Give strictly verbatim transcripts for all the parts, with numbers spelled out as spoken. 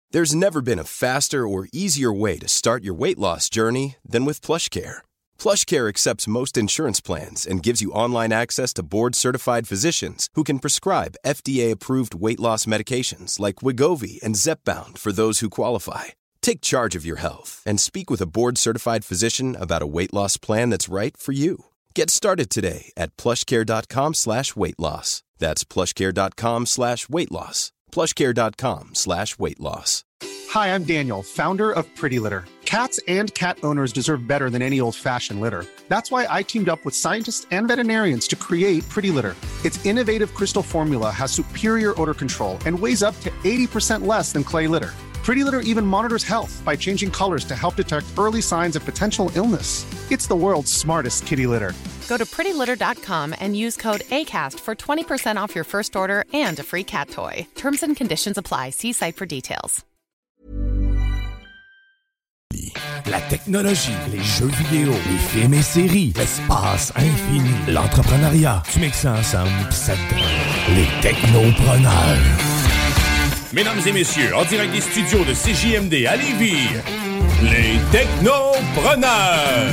There's never been a faster or easier way to start your weight loss journey than with PlushCare. PlushCare accepts most insurance plans and gives you online access to board-certified physicians who can prescribe F D A-approved weight loss medications like Wegovy and Zepbound for those who qualify. Take charge of your health and speak with a board-certified physician about a weight loss plan that's right for you. Get started today at plushcare.com slash weight loss. That's plushcare.com slash weight loss. plushcare.com slash weight loss. Hi, I'm Daniel, founder of Pretty Litter. Cats and cat owners deserve better than any old-fashioned litter. That's why I teamed up with scientists and veterinarians to create Pretty Litter. Its innovative crystal formula has superior odor control and weighs up to eighty percent less than clay litter. Pretty Litter even monitors health by changing colors to help detect early signs of potential illness. It's the world's smartest kitty litter. Go to pretty litter dot com and use code ACAST for twenty percent off your first order and a free cat toy. Terms and conditions apply. See site for details. La technologie, les jeux vidéo, les films et séries, l'espace infini, l'entrepreneuriat. Tu mixes ça ensemble pis ça te donne les technopreneurs. Mesdames et messieurs, en direct des studios de C J M D à Lévis, les technopreneurs.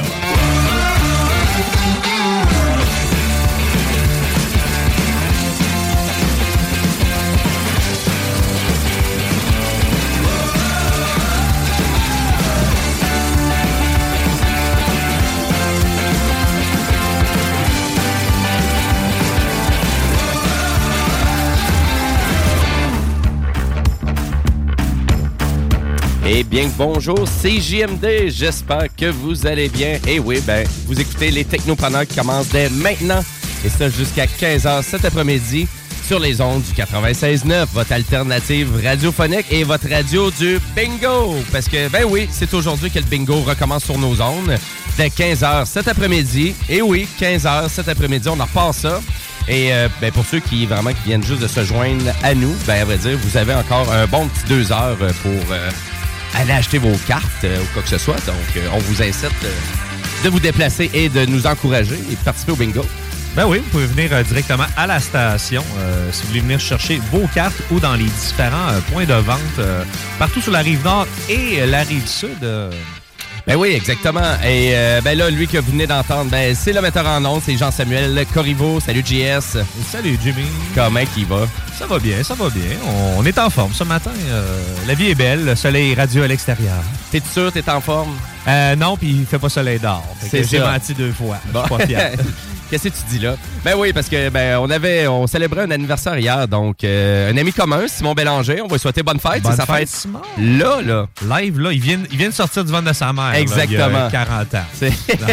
Eh bien, bonjour, C J M D, j'espère que vous allez bien. Et oui, ben, vous écoutez les technopreneurs qui commencent dès maintenant, et ça jusqu'à quinze heures cet après-midi, sur les ondes du quatre-vingt-seize neuf, votre alternative radiophonique et votre radio du bingo. Parce que, ben oui, c'est aujourd'hui que le bingo recommence sur nos ondes, dès quinze heures cet après-midi. Et oui, quinze heures cet après-midi, on en repart ça. Et euh, ben pour ceux qui vraiment qui viennent juste de se joindre à nous, ben à vrai dire, vous avez encore un bon petit deux heures pour... Euh, allez acheter vos cartes euh, ou quoi que ce soit. Donc, euh, on vous incite euh, de vous déplacer et de nous encourager et de participer au bingo. Ben oui, vous pouvez venir euh, directement à la station euh, si vous voulez venir chercher vos cartes ou dans les différents euh, points de vente euh, partout sur la rive nord et euh, la rive sud. Euh. Ben oui, exactement. Et euh, ben là, lui que vous venez d'entendre, ben c'est le metteur en ondes, c'est Jean-Samuel Corriveau. Salut J S. Salut Jimmy. Comment qu'il va? Ça va bien, ça va bien. On, on est en forme ce matin. Euh, la vie est belle, le soleil est radieux à l'extérieur. T'es sûr, t'es en forme? Euh, non, puis il fait pas soleil dehors. C'est j'ai menti deux fois. Bon. Je suis pas fier. Qu'est-ce que tu dis là? Ben oui, parce que ben on avait, on célébrait un anniversaire hier, donc euh, un ami commun, Simon Bélanger, on va lui souhaiter bonne fête. Bonne c'est sa fête, fête Simon. Là, là. Live, là, il vient, il vient de sortir du ventre de sa mère. Exactement. Là, il y a quarante ans. C'est...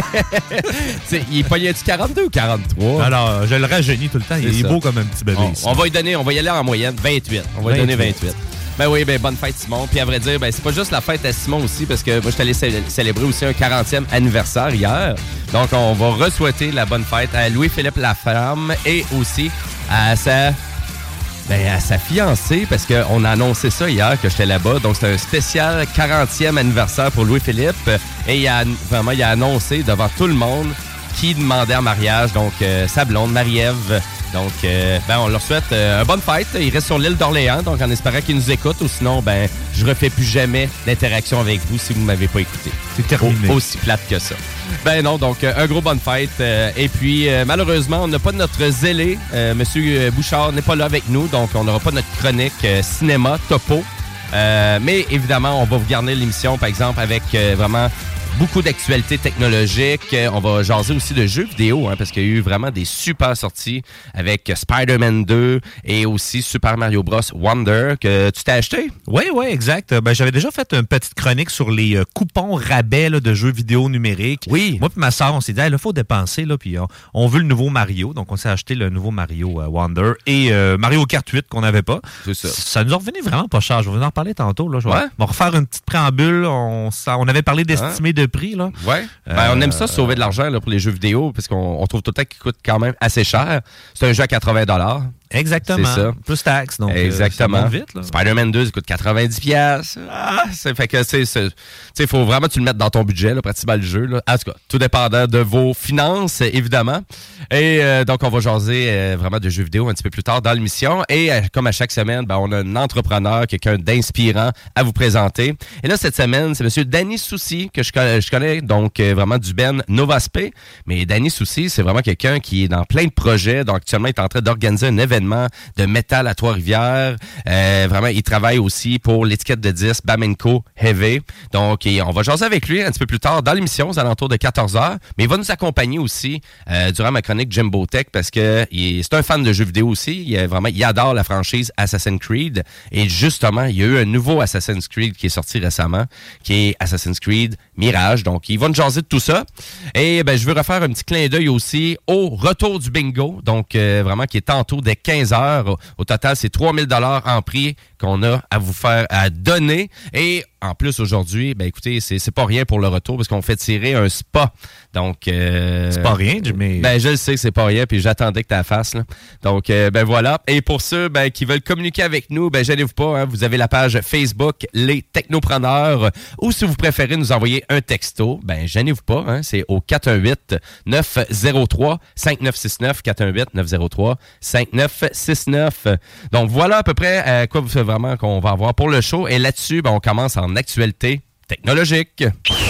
c'est... Il est pogné-tu quarante-deux ou quarante-trois? Alors, je le rajeunis tout le temps. Il c'est est ça. Beau comme un petit bébé. On, on va lui donner, on va y aller en moyenne vingt-huit. On va lui donner vingt-huit. Ben oui, ben bonne fête Simon. Puis à vrai dire, ben c'est pas juste la fête à Simon aussi, parce que moi je suis allé cé- célébrer aussi un quarantième anniversaire hier. Donc on va re-souhaiter la bonne fête à Louis-Philippe Laflamme et aussi à sa ben à sa fiancée, parce qu'on a annoncé ça hier que j'étais là-bas. Donc c'est un spécial quarantième anniversaire pour Louis-Philippe. Et il a vraiment il a annoncé devant tout le monde qui demandait en mariage, donc euh, sa blonde Marie-Ève. Donc, euh, ben, on leur souhaite euh, une bonne fête. Il reste sur l'île d'Orléans, donc en espérant qu'ils nous écoutent. Ou sinon, ben, je refais plus jamais d'interaction avec vous si vous ne m'avez pas écouté. C'est terminé. O- aussi plate que ça. Ben non, donc, euh, un gros bonne fête. Euh, et puis, euh, malheureusement, on n'a pas notre zélé. Euh, Monsieur Bouchard n'est pas là avec nous, donc on n'aura pas notre chronique euh, cinéma, topo. Euh, mais évidemment, on va vous garder l'émission, par exemple, avec euh, vraiment... beaucoup d'actualités technologiques. On va jaser aussi de jeux vidéo, hein, parce qu'il y a eu vraiment des super sorties avec Spider-Man deux et aussi Super Mario Bros. Wonder que tu t'es acheté. Oui, oui, exact. Ben, j'avais déjà fait une petite chronique sur les euh, coupons rabais là, de jeux vidéo numériques. Oui. Moi et ma soeur, on s'est dit, il hey, faut dépenser, là, puis on, on veut le nouveau Mario. Donc, on s'est acheté le nouveau Mario euh, Wonder et euh, Mario Kart huit qu'on n'avait pas. C'est ça. Ça nous a revenu vraiment pas cher. Je vais vous en reparler tantôt. Là. Je vais, ouais. On va refaire une petite préambule. On, ça, on avait parlé d'estimer hein? de prix. Là. Ouais. Ben, euh, on aime ça sauver de l'argent là, pour les jeux vidéo parce qu'on on trouve tout le temps qu'ils coûtent quand même assez cher. C'est un jeu à quatre-vingts dollars. Exactement. C'est ça. Plus taxes, donc exactement. Euh, ça monte vite. Là. Spider-Man deux, ça coûte quatre-vingt-dix dollars. Ah, c'est fait que c'est, c'est, il faut vraiment que tu le mettes dans ton budget, là, pratiquement le jeu. Là. En tout cas, tout dépendant de vos finances, évidemment. Et euh, donc, on va jaser euh, vraiment de jeux vidéo un petit peu plus tard dans l'émission. Et euh, comme à chaque semaine, ben, on a un entrepreneur, quelqu'un d'inspirant à vous présenter. Et là, cette semaine, c'est M. Danny Soucy, que je connais, je connais donc euh, vraiment du Ben Novaspe. Mais Danny Soucy, c'est vraiment quelqu'un qui est dans plein de projets. Donc, actuellement, il est en train d'organiser un événement de métal à Trois-Rivières. Euh, vraiment, il travaille aussi pour l'étiquette de disques Bamenco Heavy. Donc, et on va jaser avec lui un petit peu plus tard dans l'émission, aux alentours de quatorze heures. Mais il va nous accompagner aussi euh, durant ma chronique Jimbo Tech parce que il, c'est un fan de jeux vidéo aussi. Il, est vraiment, il adore la franchise Assassin's Creed. Et justement, il y a eu un nouveau Assassin's Creed qui est sorti récemment, qui est Assassin's Creed Mirage. Donc, il va nous jaser de tout ça. Et ben, je veux refaire un petit clin d'œil aussi au retour du bingo. Donc, euh, vraiment, qui est tantôt dès quinze heures. Au total, c'est trois mille dollars en prix qu'on a à vous faire, à donner. Et en plus, aujourd'hui, ben écoutez, c'est, c'est pas rien pour le retour parce qu'on fait tirer un spa. Donc, euh, c'est pas rien, mais... Ben, je le sais que c'est pas rien, puis j'attendais que tu la fasses, là. Donc, euh, ben voilà. Et pour ceux ben, qui veulent communiquer avec nous, ben gênez-vous pas, hein, vous avez la page Facebook Les Technopreneurs, ou si vous préférez nous envoyer un texto, ben gênez-vous pas, hein, c'est au quatre un huit neuf zéro trois cinq neuf six neuf, quatre un huit neuf zéro trois cinq neuf six neuf. Donc, voilà à peu près euh, quoi vous vraiment qu'on va avoir pour le show. Et là-dessus, ben, on commence en actualité technologique.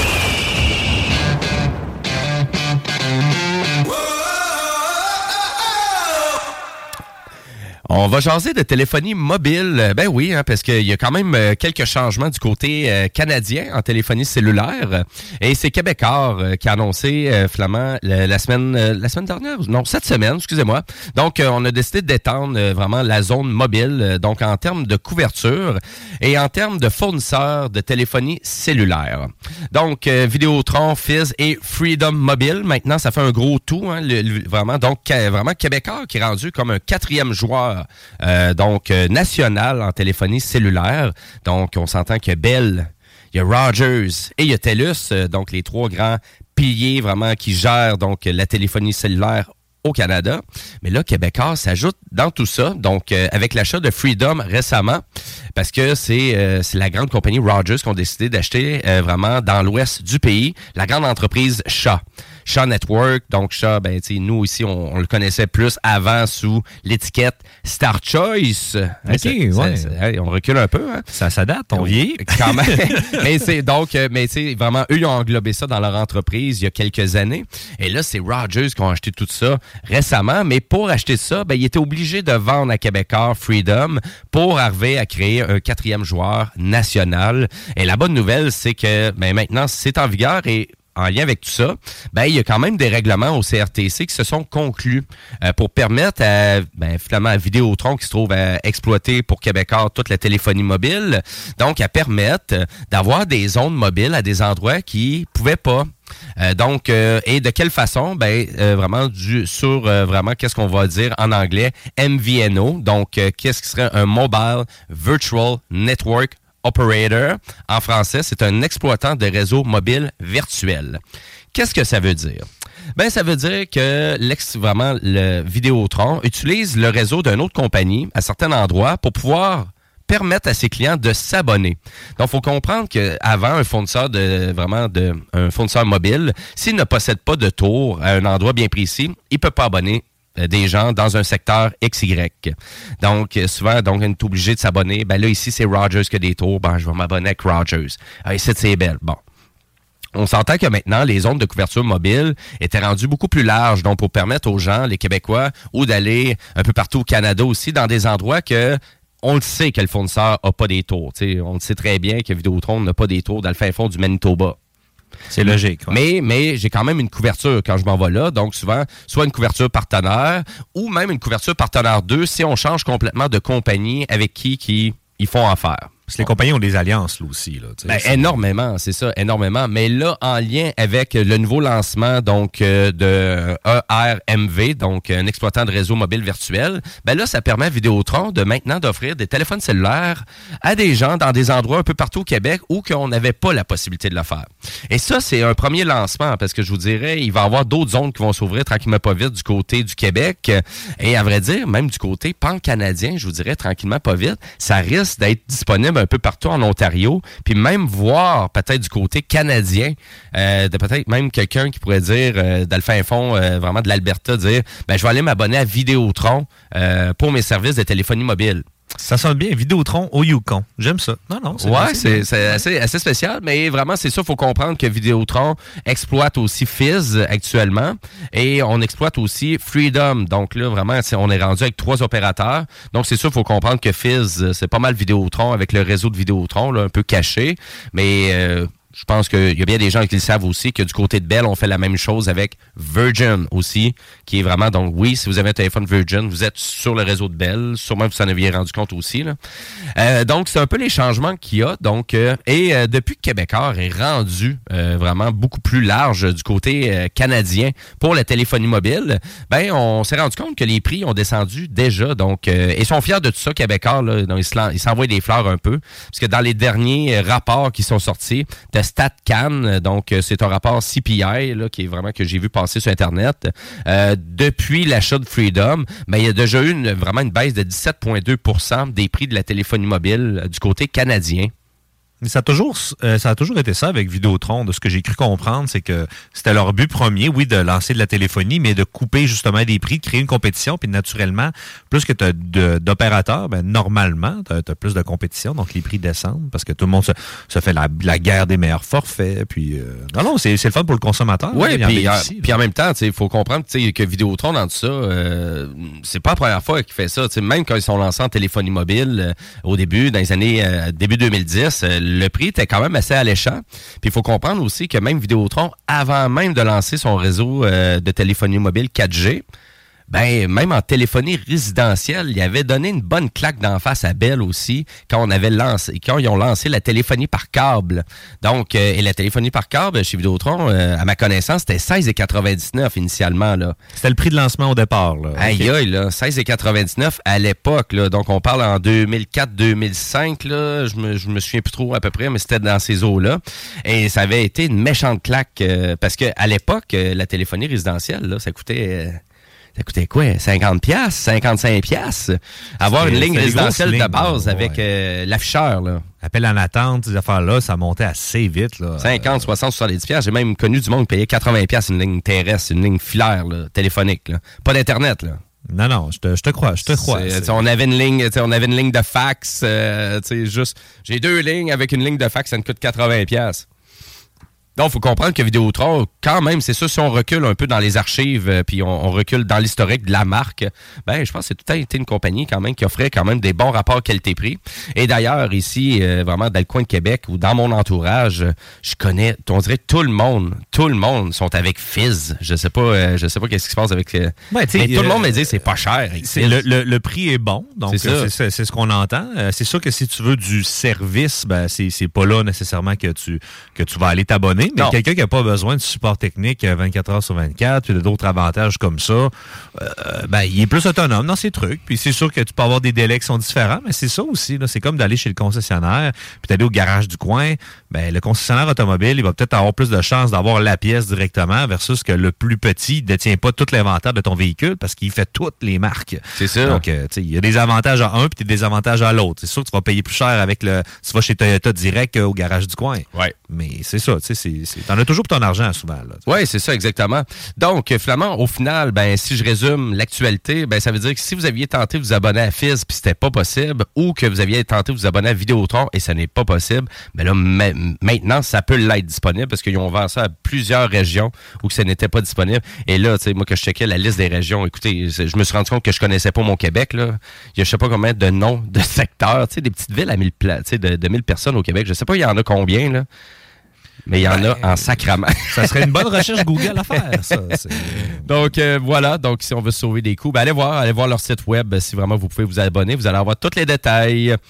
On va jaser de téléphonie mobile. Ben oui, hein, parce qu'il y a quand même euh, quelques changements du côté euh, canadien en téléphonie cellulaire. Et c'est Québécois euh, qui a annoncé, euh, Flamand, la, la semaine euh, la semaine dernière, non, cette semaine, excusez-moi. Donc, euh, on a décidé d'étendre euh, vraiment la zone mobile, euh, donc en termes de couverture et en termes de fournisseurs de téléphonie cellulaire. Donc, euh, Vidéotron, Fizz et Freedom Mobile. Maintenant, ça fait un gros tout, hein, le, le, vraiment. Donc, euh, vraiment Québécois qui est rendu comme un quatrième joueur Euh, donc euh, national en téléphonie cellulaire. Donc, on s'entend qu'il y a Bell, il y a Rogers et il y a TELUS, euh, donc les trois grands piliers vraiment qui gèrent donc la téléphonie cellulaire au Canada. Mais là, Québécois s'ajoute dans tout ça, donc euh, avec l'achat de Freedom récemment, parce que c'est euh, c'est la grande compagnie Rogers qui ont décidé d'acheter euh, vraiment dans l'ouest du pays, la grande entreprise Shaw. Shaw Network, donc Shaw, ben tu sais, nous ici, on, on le connaissait plus avant sous l'étiquette Star Choice. OK, ça, ouais. Ça, ça, on recule un peu, hein. Ça, ça date, on vieillit. Quand même. mais c'est donc, mais tu sais, vraiment, eux, ils ont englobé ça dans leur entreprise il y a quelques années. Et là, c'est Rogers qui ont acheté tout ça récemment. Mais pour acheter ça, ben, ils étaient obligés de vendre à Québécois Freedom pour arriver à créer un quatrième joueur national. Et la bonne nouvelle, c'est que ben, maintenant, c'est en vigueur et en lien avec tout ça, ben il y a quand même des règlements au C R T C qui se sont conclus euh, pour permettre à, ben, finalement à Vidéotron qui se trouve à exploiter pour Québécois toute la téléphonie mobile, donc à permettre d'avoir des zones mobiles à des endroits qui pouvaient pas. Euh, donc, euh, et de quelle façon? Ben, euh, vraiment du, sur euh, vraiment qu'est-ce qu'on va dire en anglais, M V N O. Donc, euh, qu'est-ce qui serait un Mobile Virtual Network Operator, en français, c'est un exploitant de réseau mobile virtuel. Qu'est-ce que ça veut dire? Ben, ça veut dire que l'ex, vraiment, le Vidéotron utilise le réseau d'une autre compagnie à certains endroits pour pouvoir permettre à ses clients de s'abonner. Donc, il faut comprendre qu'avant, un fournisseur de vraiment de un fournisseur mobile, s'il ne possède pas de tour à un endroit bien précis, il ne peut pas abonner des gens dans un secteur X Y. Donc, souvent, donc, on est obligé de s'abonner. Ben là, ici, c'est Rogers qui a des tours. Ben, je vais m'abonner avec Rogers. Ah, ici, c'est Bell. Bon. On s'entend que maintenant, les zones de couverture mobile étaient rendues beaucoup plus larges. Donc, pour permettre aux gens, les Québécois, ou d'aller un peu partout au Canada aussi, dans des endroits que on le sait que le fournisseur n'a pas des tours. T'sais, on le sait très bien que Vidéotron n'a pas des tours dans le fin fond du Manitoba. C'est logique. Ouais. Mais, mais j'ai quand même une couverture quand je m'en vais là. Donc, souvent, soit une couverture partenaire ou même une couverture partenaire deux si on change complètement de compagnie avec qui, qui ils font affaire. Parce que les compagnies ont des alliances, là aussi. Là, ben, énormément, c'est ça, énormément. Mais là, en lien avec le nouveau lancement donc euh, de E R M V, donc un exploitant de réseau mobile virtuel, ben là, ça permet à Vidéotron de maintenant d'offrir des téléphones cellulaires à des gens dans des endroits un peu partout au Québec où qu'on n'avait pas la possibilité de le faire. Et ça, c'est un premier lancement, parce que je vous dirais, il va y avoir d'autres zones qui vont s'ouvrir tranquillement pas vite du côté du Québec. Et à vrai dire, même du côté pan-canadien, je vous dirais, tranquillement pas vite, ça risque d'être disponible un peu partout en Ontario, puis même voir peut-être du côté canadien, euh, de peut-être même quelqu'un qui pourrait dire, euh, dans le fin fond, euh, vraiment de l'Alberta, dire, ben je vais aller m'abonner à Vidéotron euh, pour mes services de téléphonie mobile. Ça sonne bien, Vidéotron au Yukon. J'aime ça. Non, non. C'est ouais, c'est, c'est assez, assez spécial, mais vraiment, c'est ça, il faut comprendre que Vidéotron exploite aussi Fizz actuellement et on exploite aussi Freedom. Donc là, vraiment, on est rendu avec trois opérateurs. Donc c'est sûr, il faut comprendre que Fizz, c'est pas mal Vidéotron avec le réseau de Vidéotron, là, un peu caché, mais... Euh, je pense qu'il y a bien des gens qui le savent aussi, que du côté de Bell, on fait la même chose avec Virgin aussi, qui est vraiment, donc oui, si vous avez un téléphone Virgin, vous êtes sur le réseau de Bell, sûrement vous en aviez rendu compte aussi. Là. Euh, donc, c'est un peu les changements qu'il y a. Donc, euh, et euh, depuis que Québécois est rendu euh, vraiment beaucoup plus large du côté euh, canadien pour la téléphonie mobile, ben on s'est rendu compte que les prix ont descendu déjà. Donc, euh, ils sont fiers de tout ça, Québécois. Là, donc, ils s'envoient des fleurs un peu, parce que dans les derniers rapports qui sont sortis, StatCan, donc c'est un rapport C P I là, qui est vraiment que j'ai vu passer sur Internet. Euh, depuis l'achat de Freedom, ben, il y a déjà eu une, vraiment une baisse de dix-sept virgule deux pour cent des prix de la téléphonie mobile euh, du côté canadien. Ça a, toujours, euh, ça a toujours été ça avec Vidéotron. De ce que j'ai cru comprendre, c'est que c'était leur but premier, oui, de lancer de la téléphonie, mais de couper justement des prix, de créer une compétition. Puis naturellement, plus que tu as d'opérateurs, ben, normalement, tu as plus de compétition, donc les prix descendent parce que tout le monde se, se fait la, la guerre des meilleurs forfaits. Puis, euh, non, non, c'est le fun pour le consommateur. Oui, puis en, en même temps, il faut comprendre que Vidéotron, dans tout ça, euh, c'est pas la première fois qu'il fait ça. T'sais, même quand ils sont lancés en téléphonie mobile, euh, au début, dans les années, euh, début deux mille dix, euh, le prix était quand même assez alléchant. Puis il faut comprendre aussi que même Vidéotron, avant même de lancer son réseau euh, de téléphonie mobile quatre G, ben même en téléphonie résidentielle, il avait donné une bonne claque d'en face à Bell aussi quand on avait lancé, quand ils ont lancé la téléphonie par câble. Donc, euh, et la téléphonie par câble chez Vidéotron, euh, à ma connaissance, c'était seize virgule quatre-vingt-dix-neuf initialement là. C'était le prix de lancement au départ là. Aïe okay. aïe là, seize virgule quatre-vingt-dix-neuf à l'époque là. Donc on parle en deux mille quatre deux mille cinq là, je me je me souviens plus trop à peu près, mais c'était dans ces eaux là. Et ça avait été une méchante claque euh, parce que à l'époque, euh, la téléphonie résidentielle là, ça coûtait euh, Ça coûtait quoi? cinquante piastres, cinquante-cinq piastres. Avoir une ligne résidentielle de base avec ouais. euh, l'afficheur, là. Appel en attente, ces affaires-là, ça montait assez vite, là. cinquante, soixante, soixante-dix piastres. J'ai même connu du monde qui payait quatre-vingts piastres une ligne terrestre, une ligne filaire, là, téléphonique, là. Pas d'Internet, là. Non, non, je te, je te crois, je te crois. On avait une ligne, on avait une ligne de fax, euh, tu sais, juste, j'ai deux lignes avec une ligne de fax, ça me coûte quatre-vingts piastres. Donc, il faut comprendre que Vidéotron, quand même, c'est ça, si on recule un peu dans les archives, euh, puis on, on recule dans l'historique de la marque, ben, je pense que c'est tout à été une compagnie quand même qui offrait quand même des bons rapports qualité-prix. Et d'ailleurs, ici, euh, vraiment, dans le coin de Québec ou dans mon entourage, je connais, on dirait tout le monde, tout le monde sont avec Fizz. Je sais pas, euh, je sais pas qu'est-ce qui se passe avec... Euh, ouais, mais tout euh, le monde me dit que c'est pas cher. C'est le, le, le prix est bon, donc c'est, c'est, c'est ce qu'on entend. Euh, c'est sûr que si tu veux du service, ben, c'est, c'est pas là nécessairement que tu, que tu vas aller t'abonner. Mais non. Quelqu'un qui n'a pas besoin de support technique vingt-quatre heures sur vingt-quatre, puis d'autres avantages comme ça, euh, ben, il est plus autonome dans ses trucs. Puis c'est sûr que tu peux avoir des délais qui sont différents, mais c'est ça aussi. Là, c'est comme d'aller chez le concessionnaire, puis d'aller au garage du coin. Ben, le concessionnaire automobile, il va peut-être avoir plus de chances d'avoir la pièce directement versus que le plus petit ne détient pas tout l'inventaire de ton véhicule parce qu'il fait toutes les marques. C'est ça. Donc, euh, il y a des avantages à un, puis des désavantages à l'autre. C'est sûr que tu vas payer plus cher avec le... Si tu vas chez Toyota direct euh, au garage du coin. Ouais. Mais c'est ça, tu sais, c'est, c'est, t'en as toujours pour ton argent souvent. Oui, c'est ça, exactement. Donc, Flamand, au final, ben, si je résume l'actualité, ben, ça veut dire que si vous aviez tenté de vous abonner à Fizz puis c'était pas possible, ou que vous aviez tenté de vous abonner à Vidéotron et ça n'est pas possible, ben là, ma- maintenant, ça peut l'être disponible parce qu'ils ont vendu ça à plusieurs régions où que ça n'était pas disponible. Et là, tu sais, moi, que je checkais la liste des régions, écoutez, je me suis rendu compte que je connaissais pas mon Québec, là. Il y a je sais pas combien de noms de secteurs, tu sais, des petites villes à mille pla- tu sais, de, de mille personnes au Québec. Je sais pas, il y en a combien, là. Mais il y en ben, a en sacrament. Ça serait une bonne recherche Google à faire, ça. C'est... Donc, euh, voilà. Donc, si on veut sauver des coûts, ben, allez voir, allez voir leur site web. Si vraiment vous pouvez vous abonner, vous allez avoir tous les détails.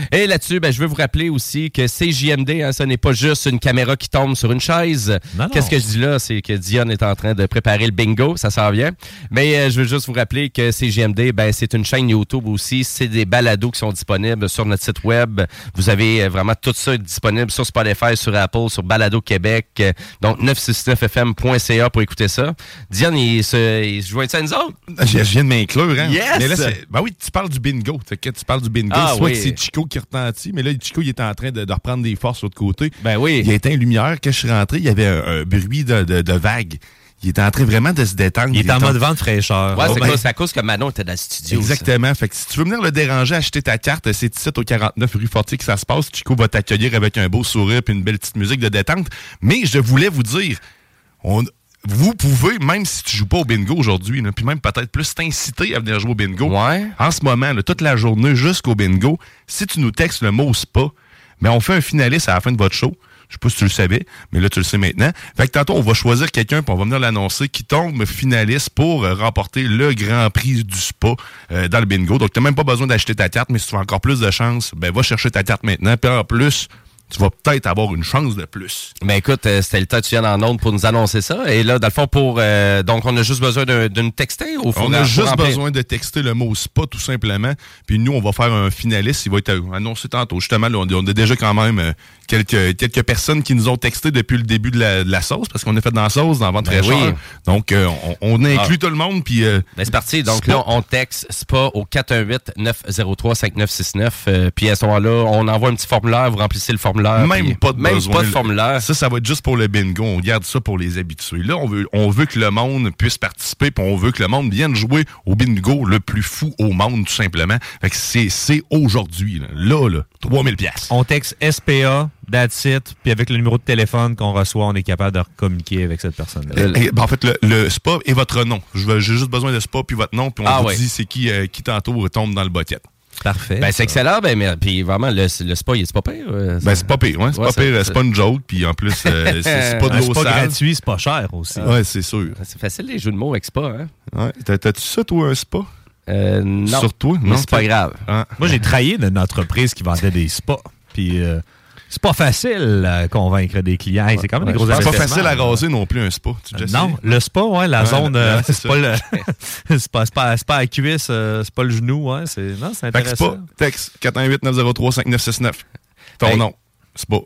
Et là-dessus, ben, je veux vous rappeler aussi que C J M D, hein, ce n'est pas juste une caméra qui tombe sur une chaise. Non, non. Qu'est-ce que je dis là? C'est que Dionne est en train de préparer le bingo, ça s'en vient. Mais euh, je veux juste vous rappeler que C J M D, ben, c'est une chaîne YouTube aussi. C'est des balados qui sont disponibles sur notre site web. Vous avez vraiment tout ça disponible sur Spotify, sur Apple, sur Balado Québec. Donc, neuf cent soixante-neuf F M point C A pour écouter ça. Dionne, il se, il se joint à nous autres? Je, je viens de m'inclure, hein? Yes! Mais là, c'est, ben oui, tu parles du bingo. Fait que tu parles du bingo. Ah, soit oui. que c'est Chico qui retentit, mais là, Chico, il était en train de, de reprendre des forces de l'autre côté. Ben oui. Il a éteint une lumière. Quand je suis rentré, il y avait un, un bruit de, de, de vagues. Il était en train vraiment de se détendre. Il, il est en mode vent de fraîcheur. Ouais, oh, c'est, ben... cause, c'est à cause que Manon était dans le studio. Exactement. Ça. Fait que si tu veux venir le déranger, acheter ta carte, c'est ici au quarante-neuf rue Fortier que ça se passe. Chico va t'accueillir avec un beau sourire et une belle petite musique de détente. Mais je voulais vous dire, on, vous pouvez, même si tu joues pas au bingo aujourd'hui, là, puis même peut-être plus t'inciter à venir jouer au bingo. Ouais. En ce moment, là, toute la journée jusqu'au bingo, si tu nous textes le mot spa, ben on fait un finaliste à la fin de votre show. Je sais pas si tu le savais, mais là, tu le sais maintenant. Fait que tantôt, on va choisir quelqu'un, puis on va venir l'annoncer, qui tombe finaliste pour euh, remporter le grand prix du spa euh, dans le bingo. Donc, tu n'as même pas besoin d'acheter ta carte, mais si tu veux encore plus de chance, ben va chercher ta carte maintenant. Puis en plus, tu vas peut-être avoir une chance de plus. Ben écoute, euh, c'était le temps que tu viennes en ondes pour nous annoncer ça. Et là, dans le fond, pour euh, donc on a juste besoin d'un, d'une texter ou On a juste besoin de texter le mot spa, tout simplement. Puis nous, on va faire un finaliste. Il va être annoncé tantôt. Justement, là, on, on a déjà quand même euh, quelques, quelques personnes qui nous ont texté depuis le début de la, de la sauce, parce qu'on a fait dans la sauce, dans la vente ben fraîcheur. Oui. Donc, euh, on, on inclut ah. tout le monde. Puis, euh, ben c'est parti. Donc spa. Là, on texte spa au quatre un huit neuf zéro trois cinq neuf six neuf. Euh, puis à ce moment-là, on envoie un petit formulaire. Vous remplissez le formulaire. Même puis, pas de Même besoin. pas de formulaire. Ça, ça va être juste pour le bingo. On garde ça pour les habitués. Là, on veut, on veut que le monde puisse participer, puis on veut que le monde vienne jouer au bingo le plus fou au monde, tout simplement. Fait que c'est, c'est aujourd'hui. Là, là, là trois mille piastres. On texte S P A, that's it, puis avec le numéro de téléphone qu'on reçoit, on est capable de communiquer avec cette personne-là. Euh, et, ben, en fait, le, le spa et votre nom. Je veux, j'ai juste besoin de spa puis votre nom, puis on ah, vous ouais. dit c'est qui, euh, qui tantôt tombe dans le bucket. Parfait. Ben, c'est excellent. Ben, mais, puis vraiment, le, le spa, il est pas pire. Euh, ben, c'est pas pire, ouais. C'est ouais, pas pire. C'est, c'est pas une joke. Puis en plus, euh, c'est, c'est pas de l'eau sale. C'est pas gratuit, c'est pas cher aussi. Ouais, c'est sûr. C'est facile, les jeux de mots avec spa, hein. Ouais. T'as, t'as-tu ça, toi, un spa? Euh, non. Sur toi? Mais non, c'est pas grave. Ah. Moi, j'ai travaillé dans une entreprise qui vendait des spas. Puis, euh, c'est pas facile à convaincre des clients. Ouais, c'est quand même ouais, des gros investissements. C'est pas facile à raser non plus un spa. Tu euh, non, le spa, ouais, la ouais, zone, euh, c'est, c'est, pas le, c'est, pas, c'est, pas, c'est pas la cuisse, euh, c'est pas le genou. Ouais, c'est, non, c'est intéressant. Fait que spa, texte quatre un huit neuf zéro trois cinq neuf six neuf. Ton hey. nom, spa.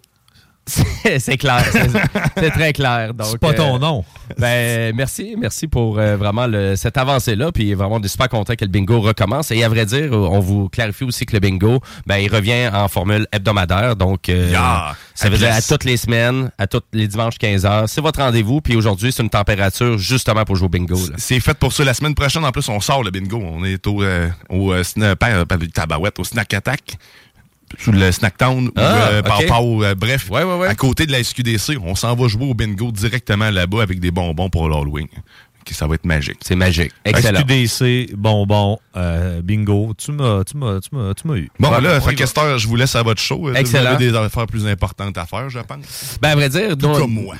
C'est, c'est clair, c'est, c'est très clair. Donc, c'est pas ton euh, nom. Ben merci, merci pour euh, vraiment le, cette avancée-là. Puis vraiment, on est super content que le bingo recommence. Et à vrai dire, on vous clarifie aussi que le bingo, ben il revient en formule hebdomadaire. Donc euh, yeah, ça veut dire à toutes les semaines, à tous les dimanches quinze heures. C'est votre rendez-vous. Puis aujourd'hui, c'est une température justement pour jouer au bingo. Là. C'est fait pour ça. La semaine prochaine, en plus, on sort le bingo. On est au euh, au euh, snack, euh, tabarouette, au Snack Attack. Sur le Snacktown, ah, ou euh, okay. Pau, euh, bref, ouais, ouais, ouais. à côté de la S Q D C, on s'en va jouer au bingo directement là-bas avec des bonbons pour l'Halloween. Okay, ça va être magique. C'est magique. Excellent. S Q D C, bonbons, euh, bingo, tu m'as, tu m'as, tu m'as, tu m'as eu. Bon, ouais, là, fait qu'est-ce que je vous laisse à votre show. Excellent. Vous avez des affaires plus importantes à faire, je pense. Ben, à vrai dire, tout donc, comme moi.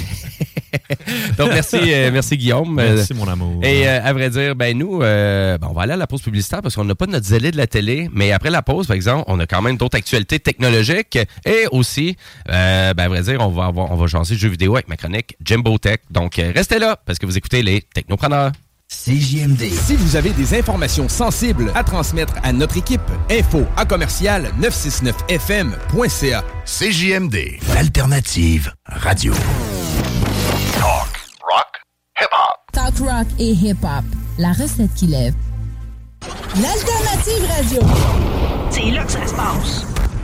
Donc, merci, euh, merci Guillaume. Merci, mon amour. Et euh, à vrai dire, ben nous, euh, ben, on va aller à la pause publicitaire parce qu'on n'a pas notre zélé de la télé. Mais après la pause, par exemple, on a quand même d'autres actualités technologiques. Et aussi, euh, ben, à vrai dire, on va, avoir, on va jaser jeux vidéo avec ma chronique Jimbo Tech. Donc, euh, restez là parce que vous écoutez les Technopreneurs. C J M D. Si vous avez des informations sensibles à transmettre à notre équipe, info à commercial neuf cent soixante-neuf F M point C A. C J M D. L'alternative radio. Talk, rock, hip-hop. Talk, rock et hip-hop. La recette qui lève. L'alternative radio. C'est là que ça se passe.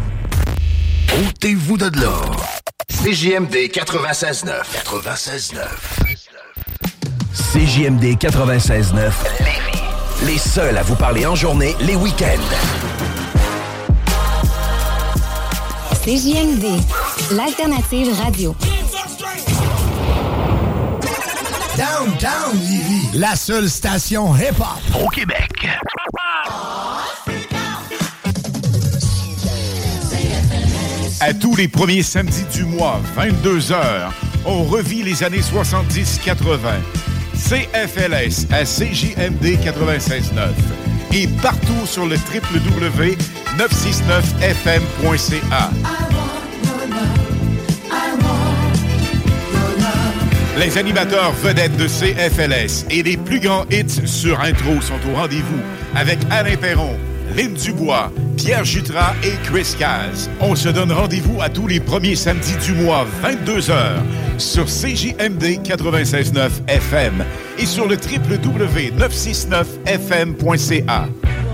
Ôtez-vous de là. C J M D quatre-vingt-seize neuf. quatre-vingt-seize neuf. C J M D quatre-vingt-seize neuf. Lévis. Les seuls à vous parler en journée, les week-ends. C J M D, l'alternative radio. Downtown Lévis. La seule station hip-hop au Québec. À tous les premiers samedis du mois, vingt-deux heures, on revit les années soixante-dix quatre-vingts. C F L S à C J M D quatre-vingt-seize neuf et partout sur le w w w point neuf cent soixante-neuf F M point C A. Les animateurs vedettes de C F L S et les plus grands hits sur intro sont au rendez-vous avec Alain Perron, Lynn Dubois, Pierre Jutras et Chris Caz. On se donne rendez-vous à tous les premiers samedis du mois, vingt-deux heures, sur C J M D quatre-vingt-seize neuf F M et sur le w w w point neuf cent soixante-neuf F M point C A.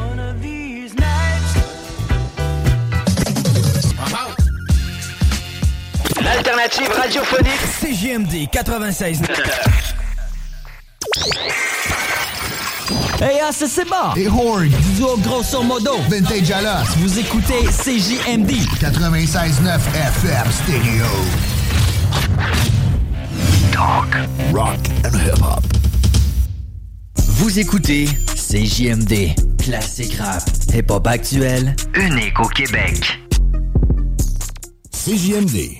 L'alternative radiophonique C J M D quatre-vingt-seize neuf. Hey, ah, c'est c'est bon! Et Horde! Du duo grosso modo! Vintage Alas! Vous écoutez C J M D quatre-vingt-seize neuf F M Stereo. Talk, rock and hip-hop. Vous écoutez C J M D, classique rap, hip-hop actuel, unique au Québec. C J M D.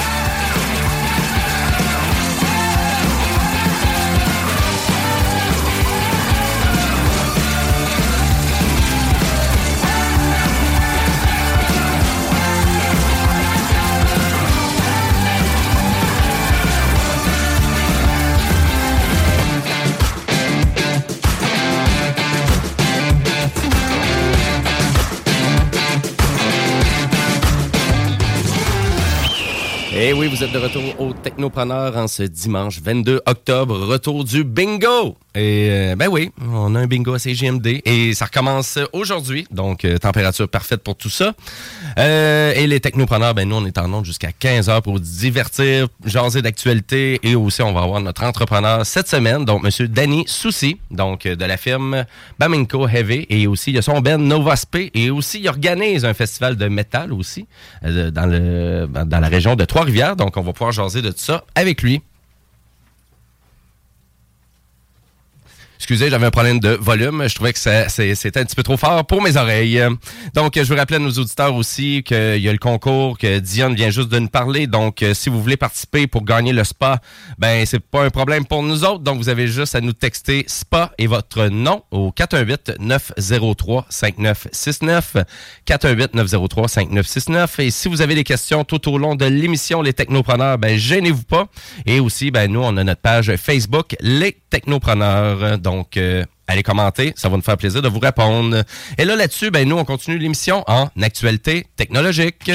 Et oui, vous êtes de retour au Technopreneur en ce dimanche vingt-deux octobre, retour du bingo! Et euh, ben oui, on a un bingo à C J M D et ça recommence aujourd'hui, donc euh, température parfaite pour tout ça. Euh, et les Technopreneurs, ben nous on est en onde jusqu'à quinze heures pour divertir, jaser d'actualité et aussi on va avoir notre entrepreneur cette semaine, donc Monsieur Danny Soucy, donc de la firme Baminco Heavy et aussi il y a son band Novaspé et aussi il organise un festival de métal aussi euh, dans le dans la région de Trois-Rivières, donc on va pouvoir jaser de tout ça avec lui. Excusez, j'avais un problème de volume. Je trouvais que ça, c'est, c'était un petit peu trop fort pour mes oreilles. Donc, je veux rappeler à nos auditeurs aussi qu'il y a le concours que Dionne vient juste de nous parler. Donc, si vous voulez participer pour gagner le spa, ben c'est pas un problème pour nous autres. Donc, vous avez juste à nous texter spa et votre nom au quatre un huit neuf zéro trois cinq neuf six neuf. quatre un huit neuf zéro trois cinq neuf six neuf. Et si vous avez des questions tout au long de l'émission Les Technopreneurs, ben gênez-vous pas. Et aussi, ben nous, on a notre page Facebook Les Technopreneurs. Donc, Donc, euh, allez commenter, ça va nous faire plaisir de vous répondre. Et là, là-dessus, ben nous, on continue l'émission en actualité technologique.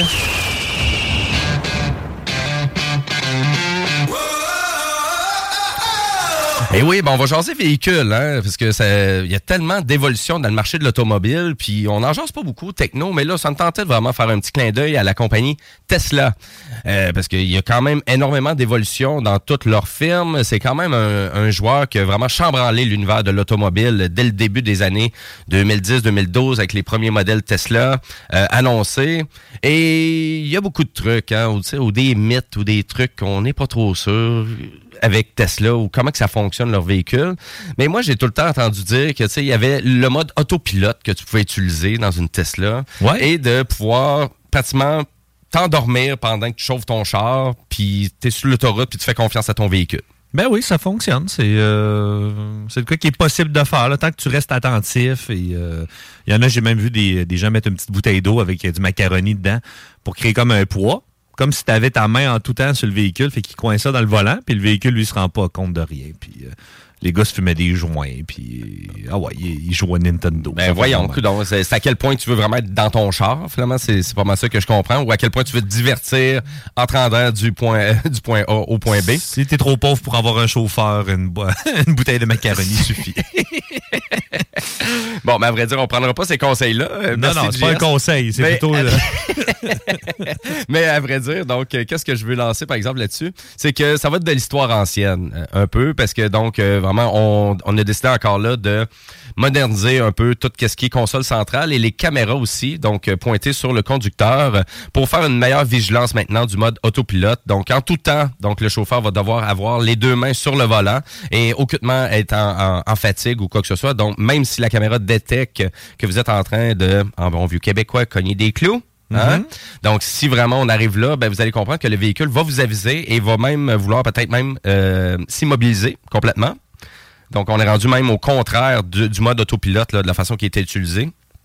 Et oui, ben on va jaser véhicules, hein, parce que ça, il y a tellement d'évolution dans le marché de l'automobile, puis on n'en jase pas beaucoup, techno, mais là, ça me tentait de vraiment faire un petit clin d'œil à la compagnie Tesla, euh, parce qu'il y a quand même énormément d'évolution dans toute leur firme. C'est quand même un, un joueur qui a vraiment chambranlé l'univers de l'automobile dès le début des années deux mille dix deux mille douze avec les premiers modèles Tesla euh, annoncés. Et il y a beaucoup de trucs, hein, ou, ou des mythes ou des trucs qu'on n'est pas trop sûr avec Tesla ou comment que ça fonctionne leur véhicule. Mais moi, j'ai tout le temps entendu dire que tu sais, il y avait le mode autopilote que tu pouvais utiliser dans une Tesla ouais. et de pouvoir pratiquement t'endormir pendant que tu chauffes ton char, puis tu es sur l'autoroute, puis tu fais confiance à ton véhicule. Ben oui, ça fonctionne. C'est euh, c'est le cas qui est possible de faire, là, tant que tu restes attentif. Et il euh, y en a, j'ai même vu des, des gens mettre une petite bouteille d'eau avec du macaroni dedans pour créer comme un poids. Comme si tu avais ta main en tout temps sur le véhicule, fait qu'il coince ça dans le volant, puis le véhicule, lui, se rend pas compte de rien. Puis euh, les gars se fumaient des joints, puis ah ouais, ils jouaient à Nintendo. Ben voyons, donc, c'est, c'est à quel point tu veux vraiment être dans ton char, finalement, c'est, c'est pas mal ça que je comprends, ou à quel point tu veux te divertir en te rendant du point, du point A au point B. Si t'es trop pauvre pour avoir un chauffeur, une, bo- une bouteille de macaroni suffit. Bon, mais à vrai dire, on prendra pas ces conseils-là. Non, Merci non, c'est pas un conseil, c'est mais, plutôt... À... mais à vrai dire, donc, qu'est-ce que je veux lancer, par exemple, là-dessus? C'est que ça va être de l'histoire ancienne, un peu, parce que, donc, euh, vraiment, on, on a décidé encore là de moderniser un peu tout ce qui est console centrale et les caméras aussi, donc, pointées sur le conducteur pour faire une meilleure vigilance maintenant du mode autopilote. Donc, en tout temps, donc, le chauffeur va devoir avoir les deux mains sur le volant et aucunement être en, en, en fatigue ou quoi que ce soit. Donc, même si la caméra détecte que vous êtes en train de, en bon vieux québécois, cogner des clous. Hein? Mm-hmm. Donc, si vraiment on arrive là, ben, vous allez comprendre que le véhicule va vous aviser et va même vouloir peut-être même euh, s'immobiliser complètement. Donc, on est rendu même au contraire du, du mode autopilote, là, de la façon qui était utilisée.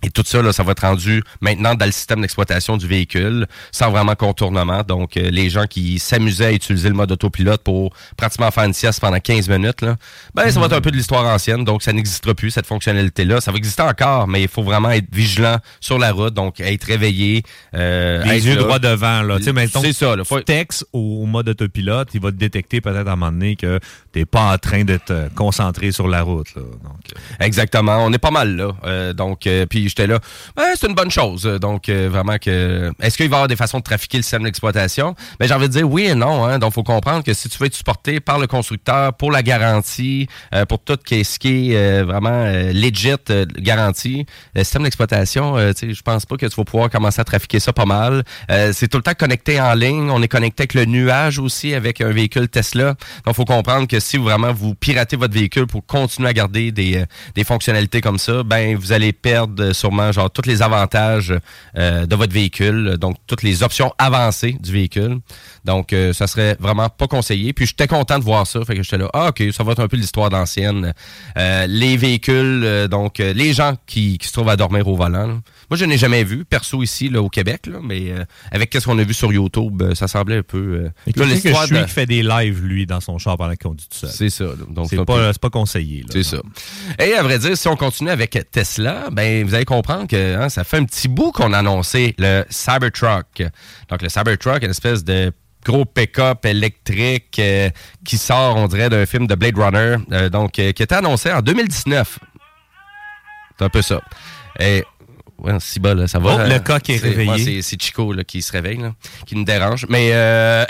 Et tout ça, là, ça va être rendu maintenant dans le système d'exploitation du véhicule, sans vraiment contournement. Donc, euh, les gens qui s'amusaient à utiliser le mode autopilote pour pratiquement faire une sieste pendant quinze minutes, là, ben, ça va être un peu de l'histoire ancienne. Donc, ça n'existera plus, cette fonctionnalité-là. Ça va exister encore, mais il faut vraiment être vigilant sur la route, donc être réveillé. Euh, les être yeux là. droit devant, là. Tu sais, mettons, c'est ça, là. Faut... tu textes au mode autopilote, il va te détecter peut-être à un moment donné que t'es pas en train de te concentrer sur la route, là. Donc, euh... Exactement. On est pas mal là. Euh, donc, euh, puis j'étais là. Ben, c'est une bonne chose. Donc, euh, vraiment que... Est-ce qu'il va y avoir des façons de trafiquer le système d'exploitation? Ben, j'ai envie de dire oui et non. Hein. Donc, il faut comprendre que si tu veux être supporté par le constructeur pour la garantie, euh, pour tout ce qui est euh, vraiment euh, legit euh, garantie, le système d'exploitation, euh, tu sais, je pense pas que tu vas pouvoir commencer à trafiquer ça pas mal. Euh, c'est tout le temps connecté en ligne. On est connecté avec le nuage aussi, avec un véhicule Tesla. Donc, il faut comprendre que si vraiment vous piratez votre véhicule pour continuer à garder des, euh, des fonctionnalités comme ça, ben vous allez perdre sûrement genre tous les avantages euh, de votre véhicule, donc toutes les options avancées du véhicule. Donc, euh, ça serait vraiment pas conseillé. Puis, j'étais content de voir ça. Fait que j'étais là, ah, OK, ça va être un peu l'histoire d'ancienne. Euh, les véhicules, euh, donc, euh, les gens qui, qui se trouvent à dormir au volant. Là. Moi, je n'ai jamais vu, perso, ici, là, au Québec, là, mais euh, avec ce qu'on a vu sur YouTube, euh, ça semblait un peu... Euh, là, l'histoire que je suis de... qui fait des lives, lui, dans son char pendant qu'il conduit tout seul. C'est ça. Là. Donc, c'est, pas, peu... c'est pas conseillé. Là, c'est ça. Et à vrai dire, si on continue avec Tesla, ben vous allez comprendre que hein, ça fait un petit bout qu'on a annoncé le Cybertruck. Donc, le Cybertruck, une espèce de gros pick-up électrique euh, qui sort, on dirait, d'un film de Blade Runner, euh, donc euh, qui était annoncé en deux mille dix-neuf. C'est un peu ça. Et ouais, si bas, là, ça va. Oh, euh, le coq est, est réveillé. Ouais, c'est, c'est Chico là, qui se réveille, là, qui nous dérange. Mais euh,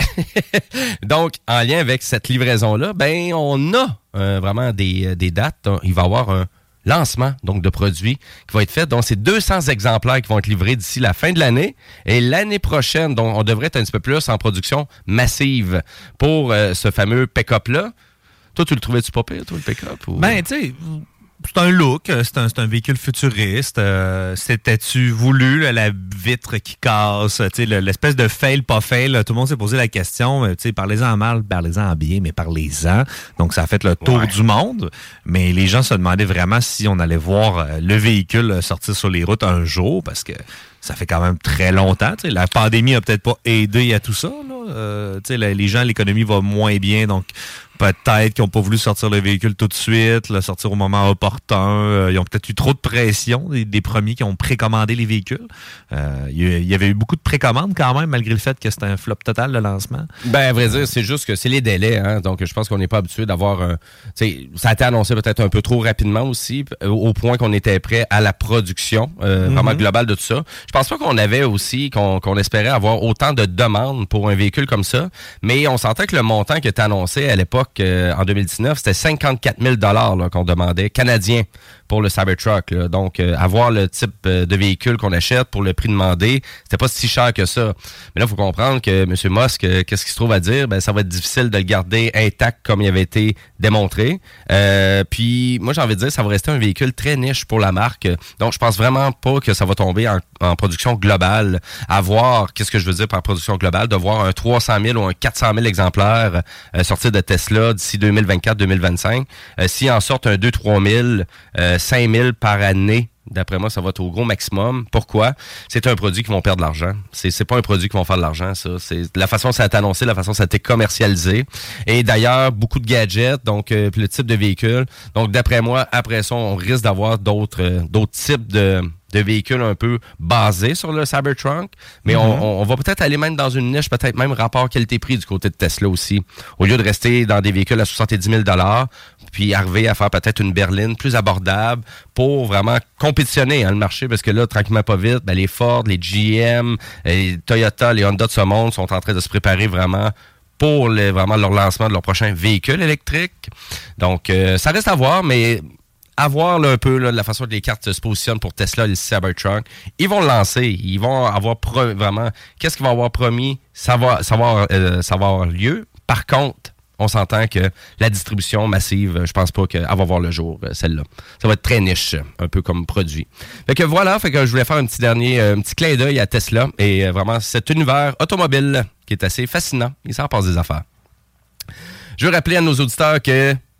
donc, en lien avec cette livraison-là, ben on a euh, vraiment des, des dates. Il va y avoir un lancement donc de produits qui va être fait. Donc, c'est deux cents exemplaires qui vont être livrés d'ici la fin de l'année. Et l'année prochaine, donc, on devrait être un petit peu plus en production massive pour euh, ce fameux pick-up-là. Toi, tu le trouvais-tu pas pire, toi, le pick-up? Ou... Ben, tu sais... C'est un look, c'est un, c'est un véhicule futuriste. Euh, c'était-tu voulu, là, la vitre qui casse, l'espèce de fail, pas fail, là, tout le monde s'est posé la question, parlez-en en mal, parlez-en en bien, mais parlez-en. Donc, ça a fait le tour ouais. du monde. Mais les gens se demandaient vraiment si on allait voir le véhicule sortir sur les routes un jour, parce que ça fait quand même très longtemps. T'sais. La pandémie a peut-être pas aidé à tout ça. Là. Euh, la, les gens, l'économie va moins bien, donc peut-être qu'ils n'ont pas voulu sortir le véhicule tout de suite, le sortir au moment opportun. Euh, ils ont peut-être eu trop de pression des, des premiers qui ont précommandé les véhicules. Euh, il y avait eu beaucoup de précommandes quand même, malgré le fait que c'était un flop total, le lancement. Ben, à vrai dire, c'est juste que c'est les délais. Hein? Donc, je pense qu'on n'est pas habitué d'avoir un... T'sais, ça a été annoncé peut-être un peu trop rapidement aussi, au point qu'on était prêt à la production, euh, mm-hmm. vraiment globale de tout ça. Je pense pas qu'on avait aussi, qu'on, qu'on espérait avoir autant de demandes pour un véhicule comme ça, mais on sentait que le montant qui était annoncé à l'époque, euh, en deux mille dix-neuf, c'était cinquante-quatre mille dollars là, qu'on demandait, canadiens, pour le Cybertruck. Là. Donc, euh, avoir le type euh, de véhicule qu'on achète pour le prix demandé, c'était pas si cher que ça. Mais là, il faut comprendre que M. Musk, euh, qu'est-ce qu'il se trouve à dire? Ben, ça va être difficile de le garder intact comme il avait été démontré. Euh, puis, moi, j'ai envie de dire, ça va rester un véhicule très niche pour la marque. Donc, je pense vraiment pas que ça va tomber en, en production globale. À voir, qu'est-ce que je veux dire par production globale? De voir un trois cent mille ou un quatre cent mille exemplaires euh, sortir de Tesla d'ici deux mille vingt-quatre deux mille vingt-cinq. Euh, s'il en sortent un deux trois mille, euh, cinq mille par année, d'après moi, ça va être au gros maximum. Pourquoi? C'est un produit qui vont perdre de l'argent. C'est, c'est pas un produit qui vont faire de l'argent, ça. C'est la façon dont ça a été annoncé, la façon dont ça a été commercialisé. Et d'ailleurs, beaucoup de gadgets, donc euh, le type de véhicule. Donc, d'après moi, après ça, on risque d'avoir d'autres, euh, d'autres types de... de véhicules un peu basés sur le Cybertruck, mais mm-hmm. on, on va peut-être aller même dans une niche, peut-être même rapport qualité-prix du côté de Tesla aussi. Au lieu de rester dans des véhicules à soixante-dix mille dollars, puis arriver à faire peut-être une berline plus abordable pour vraiment compétitionner hein, le marché, parce que là, tranquillement pas vite, ben, les Ford, les G M, les Toyota, les Honda de ce monde sont en train de se préparer vraiment pour les, vraiment leur lancement de leur prochain véhicule électrique. Donc, euh, ça reste à voir, mais... à voir là, un peu là, la façon dont les cartes se positionnent pour Tesla et le Cybertruck. Ils vont le lancer. Ils vont avoir pro- vraiment... Qu'est-ce qu'ils vont avoir promis? Ça va, ça va, euh, ça va avoir lieu. Par contre, on s'entend que la distribution massive, je pense pas qu'elle va voir le jour, celle-là. Ça va être très niche, un peu comme produit. Fait que voilà, fait que je voulais faire un petit dernier, un petit clin d'œil à Tesla et vraiment cet univers automobile qui est assez fascinant. Il s'en passe des affaires. Je veux rappeler à nos auditeurs que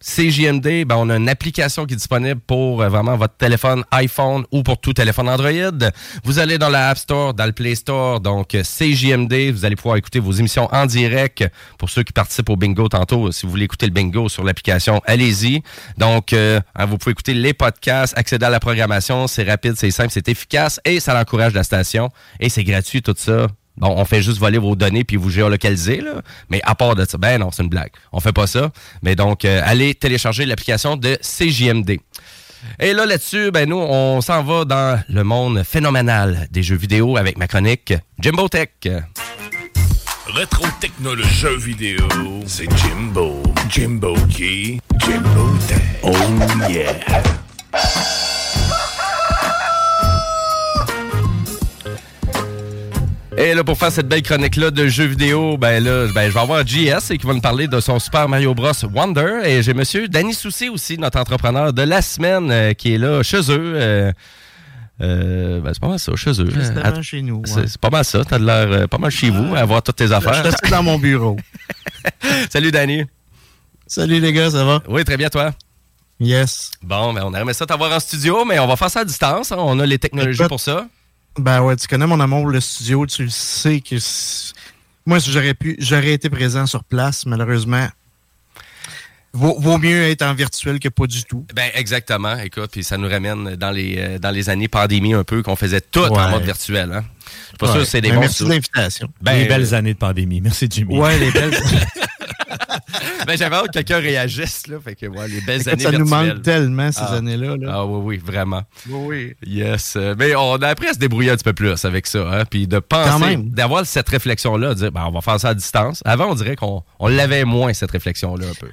C J M D, ben, on a une application qui est disponible pour euh, vraiment votre téléphone iPhone ou pour tout téléphone Android. Vous allez dans la App Store, dans le Play Store, donc C J M D, vous allez pouvoir écouter vos émissions en direct. Pour ceux qui participent au bingo tantôt, si vous voulez écouter le bingo sur l'application, allez-y. Donc, euh, vous pouvez écouter les podcasts, accéder à la programmation, c'est rapide, c'est simple, c'est efficace et ça encourage la station. Et c'est gratuit, tout ça. Bon, on fait juste voler vos données puis vous géolocaliser, là. Mais à part de ça, ben non, c'est une blague. On fait pas ça. Mais donc, euh, allez télécharger l'application de C J M D. Et là, là-dessus, ben nous, on s'en va dans le monde phénoménal des jeux vidéo avec ma chronique Jimbo Tech. Rétro-technologie jeux vidéo, c'est Jimbo. Jimbo qui? Jimbo Tech. Oh yeah! Et là, pour faire cette belle chronique-là de jeux vidéo, ben là, ben, je vais avoir J S qui va nous parler de son Super Mario Bros. Wonder. Et j'ai monsieur Danny Soucy aussi, notre entrepreneur de la semaine, euh, qui est là chez eux. Euh, euh, ben, c'est pas mal ça, chez eux. Juste devant chez nous. Ouais. C'est, c'est pas mal ça. T'as de l'air euh, pas mal chez vous, à avoir toutes tes affaires. Je suis assis dans mon bureau. Salut, Danny. Salut, les gars, ça va? Oui, très bien, toi? Yes. Bon, ben, on aimerait ça t'avoir en studio, mais on va faire ça à distance. Hein. On a les technologies Écoute, pour ça. Ben ouais, tu connais mon amour pour le studio, tu le sais que c'est... moi, j'aurais pu, j'aurais été présent sur place, malheureusement. Vaut, vaut mieux être en virtuel que pas du tout. Ben exactement, écoute, puis ça nous ramène dans les euh, dans les années pandémie un peu qu'on faisait tout ouais. en mode virtuel, hein. Je suis pas ouais. sûr que c'est des ben, bons. Merci de l'invitation. Ben, les belles années de pandémie. Merci Jimmy. Ouais, les belles. Ben j'avais hâte que quelqu'un réagisse là, fait que ouais, les belles Écoute, années ça virtuelles. nous manque tellement ces ah. années-là. Là. Ah oui, oui, vraiment. Oui, oui. Yes. Mais on a appris à se débrouiller un petit peu plus avec ça, hein, puis de penser, d'avoir cette réflexion-là, de dire, ben, on va faire ça à distance. Avant, on dirait qu'on on l'avait moins, cette réflexion-là, un peu.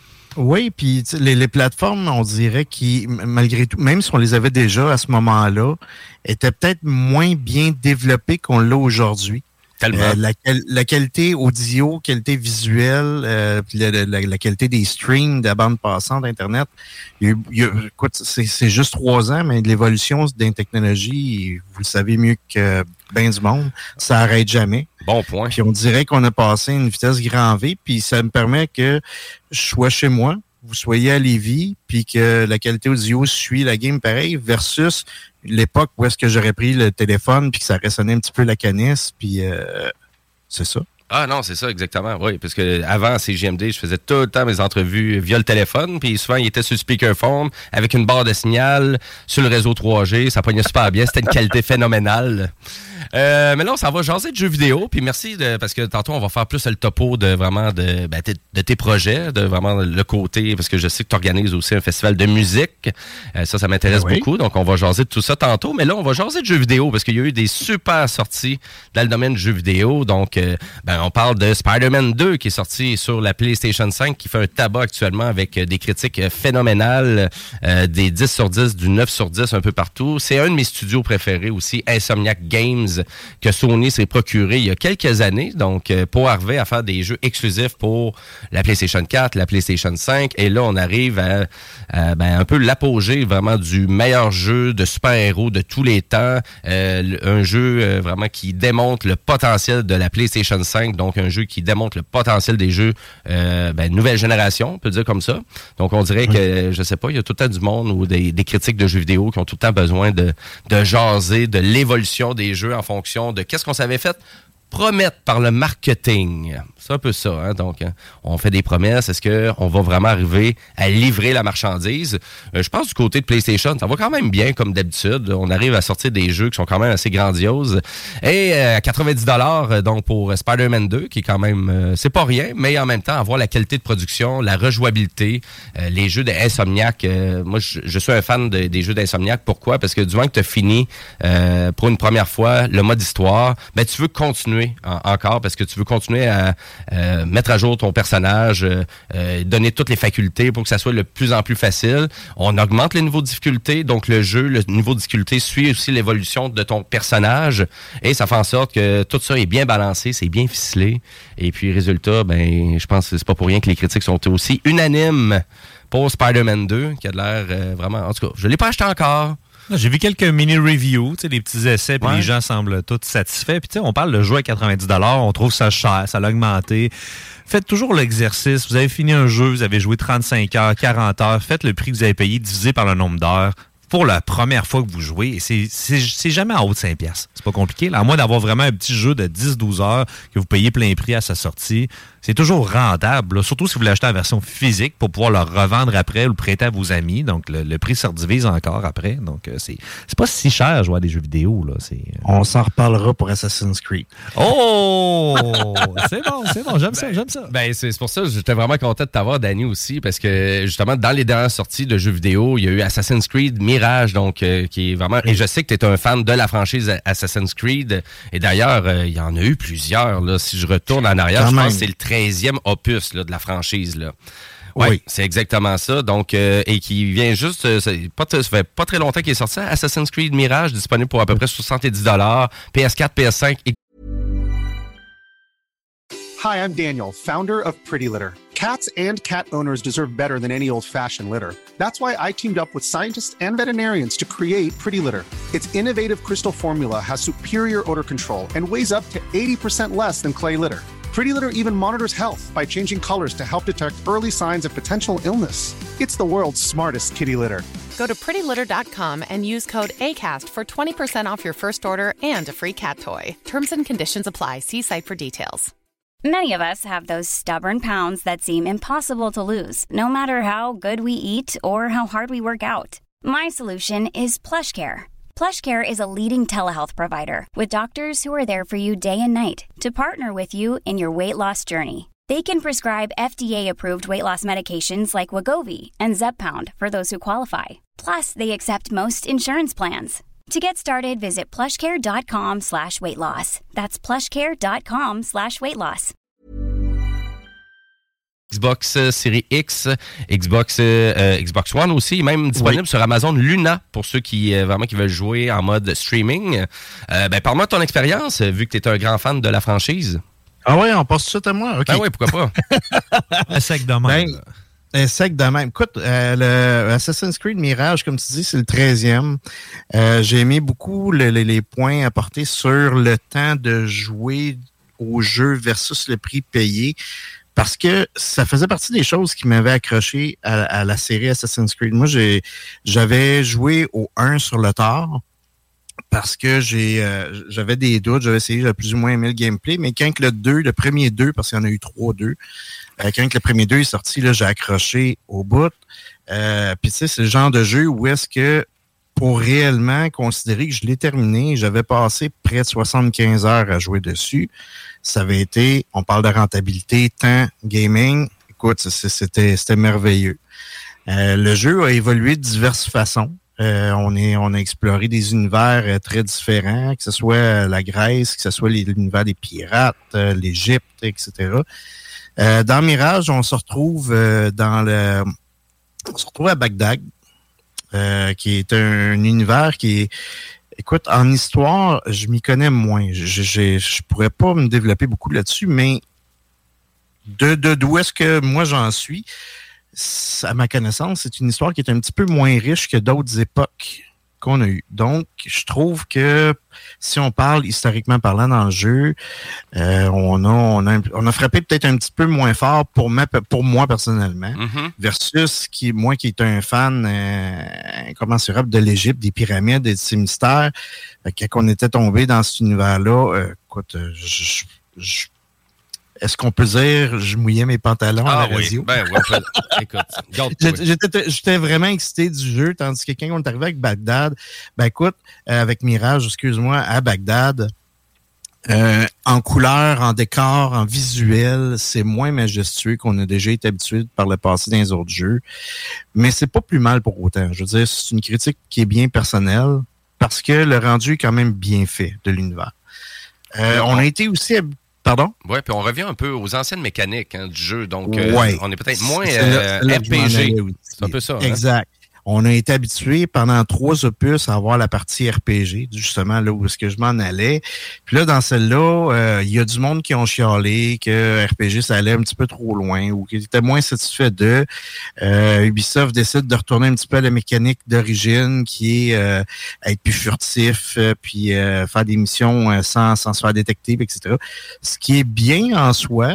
Oui, puis les, les plateformes, on dirait qui, malgré tout, même si on les avait déjà à ce moment-là, étaient peut-être moins bien développées qu'on l'a aujourd'hui. Euh, la, la qualité audio, qualité visuelle, euh, la, la, la qualité des streams, de la bande passante d'Internet, il y a, il y a, écoute, c'est, c'est juste trois ans, mais l'évolution d'une technologie, vous le savez mieux que ben du monde, ça arrête jamais. Bon point. Puis on dirait qu'on a passé une vitesse grand V, puis ça me permet que je sois chez moi, vous soyez à Lévis, puis que la qualité audio suit la game pareil, versus l'époque où est-ce que j'aurais pris le téléphone puis que ça résonnait un petit peu la canisse, puis euh, c'est ça. Ah non, c'est ça, exactement. Oui, parce que avant C J M D, je faisais tout le temps mes entrevues via le téléphone, puis souvent, il était sur le speakerphone avec une barre de signal sur le réseau trois G. Ça pognait super bien. C'était une qualité phénoménale. Euh, mais là, on s'en va jaser de jeux vidéo, puis merci, de, parce que tantôt, on va faire plus le topo de vraiment de, ben, de tes projets, de vraiment le côté, parce que je sais que tu organises aussi un festival de musique. Euh, ça, ça m'intéresse oui. beaucoup, donc on va jaser de tout ça tantôt. Mais là, on va jaser de jeux vidéo, parce qu'il y a eu des super sorties dans le domaine du jeu vidéo. Donc, euh, ben, on parle de Spider-Man deux qui est sorti sur la PlayStation cinq, qui fait un tabac actuellement avec des critiques phénoménales, euh, des dix sur dix, du neuf sur dix un peu partout. C'est un de mes studios préférés aussi, Insomniac Games, que Sony s'est procuré il y a quelques années, donc euh, pour arriver à faire des jeux exclusifs pour la PlayStation quatre, la PlayStation cinq, et là on arrive à, à ben, un peu l'apogée vraiment du meilleur jeu de super-héros de tous les temps, euh, un jeu euh, vraiment qui démontre le potentiel de la PlayStation cinq, donc un jeu qui démontre le potentiel des jeux euh, ben, nouvelle génération, on peut dire comme ça. Donc on dirait que, je sais pas, il y a tout le temps du monde ou des, des critiques de jeux vidéo qui ont tout le temps besoin de, de jaser de l'évolution des jeux en fonction de qu'est-ce qu'on s'avait fait promettre par le marketing. C'est un peu ça, hein? Donc, hein, on fait des promesses. Est-ce qu'on va vraiment arriver à livrer la marchandise? Euh, je pense du côté de PlayStation, ça va quand même bien, comme d'habitude. On arrive à sortir des jeux qui sont quand même assez grandioses. Et euh, à quatre-vingt-dix dollars, donc pour Spider-Man deux, qui est quand même... Euh, c'est pas rien, mais en même temps, avoir la qualité de production, la rejouabilité, euh, les jeux d'Insomniac. Euh, moi, je, je suis un fan de, des jeux d'Insomniac. Pourquoi? Parce que du moment que tu as fini euh, pour une première fois le mode histoire, ben tu veux continuer En, encore parce que tu veux continuer à euh, mettre à jour ton personnage, euh, euh, donner toutes les facultés pour que ça soit le plus en plus facile. On augmente les niveaux de difficulté, donc le jeu, le niveau de difficulté suit aussi l'évolution de ton personnage et ça fait en sorte que tout ça est bien balancé, c'est bien ficelé. Et puis résultat, ben je pense que c'est pas pour rien que les critiques sont aussi unanimes pour Spider-Man deux, qui a de l'air euh, vraiment... En tout cas, je l'ai pas acheté encore. J'ai vu quelques mini-reviews, des petits essais, puis ouais. les gens semblent tous satisfaits. Puis on parle de jouer à quatre-vingt-dix dollars, on trouve ça cher, ça l'a augmenté. Faites toujours l'exercice. Vous avez fini un jeu, vous avez joué trente-cinq heures, quarante heures. Faites le prix que vous avez payé divisé par le nombre d'heures pour la première fois que vous jouez. Et c'est, c'est, c'est jamais en haut de cinq piastres. C'est pas compliqué. Là, à moins d'avoir vraiment un petit jeu de dix douze heures que vous payez plein prix à sa sortie, c'est toujours rentable. Là. Surtout si vous voulez acheter la version physique pour pouvoir le revendre après ou le prêter à vos amis. Donc, le, le prix se redivise encore après. Donc, euh, c'est, c'est pas si cher à jouer à des jeux vidéo. Là. C'est, euh... On s'en reparlera pour Assassin's Creed. Oh! c'est bon, c'est bon. J'aime ben, ça, j'aime ça. Ben, c'est, c'est pour ça que j'étais vraiment content de t'avoir, Danny, aussi, parce que, justement, dans les dernières sorties de jeux vidéo, il y a eu Assassin's Creed Mirage, donc, euh, qui est vraiment... Et je sais que tu es un fan de la franchise Assassin's Creed. Et d'ailleurs, euh, il y en a eu plusieurs. Là. Si je retourne en arrière, Quand je même. pense que c'est le treizième opus là, de la franchise. Là. Ouais, oui, c'est exactement ça. Donc, euh, et qui vient juste, euh, ça, pas t- ça fait pas très longtemps qu'il est sorti, Assassin's Creed Mirage, disponible pour à peu près soixante-dix dollars, P S quatre, P S cinq. Et... Hi, I'm Daniel, founder of Pretty Litter. Cats and cat owners deserve better than any old-fashioned litter. That's why I teamed up with scientists and veterinarians to create Pretty Litter. Its innovative crystal formula has superior odor control and weighs up to eighty percent less than clay litter. Pretty Litter even monitors health by changing colors to help detect early signs of potential illness. It's the world's smartest kitty litter. Go to pretty litter dot com and use code ACAST for twenty percent off your first order and a free cat toy. Terms and conditions apply. See site for details. Many of us have those stubborn pounds that seem impossible to lose, no matter how good we eat or how hard we work out. My solution is PlushCare. PlushCare is a leading telehealth provider with doctors who are there for you day and night to partner with you in your weight loss journey. They can prescribe F D A-approved weight loss medications like Wegovy and Zepbound for those who qualify. Plus, they accept most insurance plans. To get started, visit plushcare.com slash weight loss. That's plushcare.com slash weight loss. Xbox euh, Series X, Xbox euh, Xbox One aussi, même disponible oui. sur Amazon Luna pour ceux qui euh, vraiment qui veulent jouer en mode streaming. Euh, ben, parle-moi de ton expérience, vu que tu es un grand fan de la franchise. Ah ouais, on passe tout de suite à moi? OK. Ben oui, pourquoi pas? Sec de même. Ben, sec de même. Écoute, euh, le Assassin's Creed Mirage, comme tu dis, c'est le treizième. Euh, j'ai aimé beaucoup le, le, les points apportés sur le temps de jouer au jeu versus le prix payé. Parce que ça faisait partie des choses qui m'avaient accroché à, à la série Assassin's Creed. Moi, j'ai, j'avais joué au un sur le tard parce que j'ai, euh, j'avais des doutes. J'avais essayé, j'avais plus ou moins aimé le gameplay. Mais quand le deux, le premier deux, parce qu'il y en a eu trois deux, euh, quand le premier deux est sorti, là, j'ai accroché au bout. Euh, Puis tu sais, c'est le genre de jeu où est-ce que pour réellement considérer que je l'ai terminé, j'avais passé près de soixante-quinze heures à jouer dessus. Ça avait été, on parle de rentabilité, temps, gaming. Écoute, c'était, c'était merveilleux. Euh, le jeu a évolué de diverses façons. Euh, on, est, on a exploré des univers très différents, que ce soit la Grèce, que ce soit l'univers des pirates, euh, l'Égypte, et cetera. Euh, dans Mirage, on se retrouve euh, dans le, on se retrouve à Bagdad, euh, qui est un, un univers qui est, écoute, en histoire, je m'y connais moins. Je, je, je pourrais pas me développer beaucoup là-dessus, mais de, de d'où est-ce que moi j'en suis, à ma connaissance, c'est une histoire qui est un petit peu moins riche que d'autres époques qu'on a eues. Donc, je trouve que si on parle historiquement parlant dans le jeu, euh, on, a, on, a, on a frappé peut-être un petit peu moins fort pour, ma, pour moi personnellement, mm-hmm. versus qui, moi qui est un fan euh, incommensurable de l'Égypte, des pyramides et de ses mystères. Quand on était tombé dans cet univers-là, euh, écoute, je, je est-ce qu'on peut dire je mouillais mes pantalons ah, à la oui. radio? Ben oui, peut... écoute. J'étais, j'étais vraiment excité du jeu, tandis que quand on est arrivé avec Bagdad, ben écoute, euh, avec Mirage, excuse-moi, à Bagdad, euh, en couleur, en décor, en visuel, c'est moins majestueux qu'on a déjà été habitué par le passé dans les autres jeux. Mais c'est pas plus mal pour autant. Je veux dire, c'est une critique qui est bien personnelle parce que le rendu est quand même bien fait de l'univers. Euh, on a été aussi... Pardon? Oui, puis on revient un peu aux anciennes mécaniques hein, du jeu. Donc, ouais. euh, on est peut-être moins euh, R P G. C'est un peu ça. Exact. Hein? on a été habitué pendant trois opus à avoir la partie R P G, justement, là où est-ce que je m'en allais. Puis là, dans celle-là, euh, il y a du monde qui ont chialé que R P G, ça allait un petit peu trop loin ou qu'ils étaient moins satisfaits d'eux. Euh, Ubisoft décide de retourner un petit peu à la mécanique d'origine, qui est euh, être plus furtif, euh, puis euh, faire des missions euh, sans, sans se faire détecter, et cetera. Ce qui est bien en soi,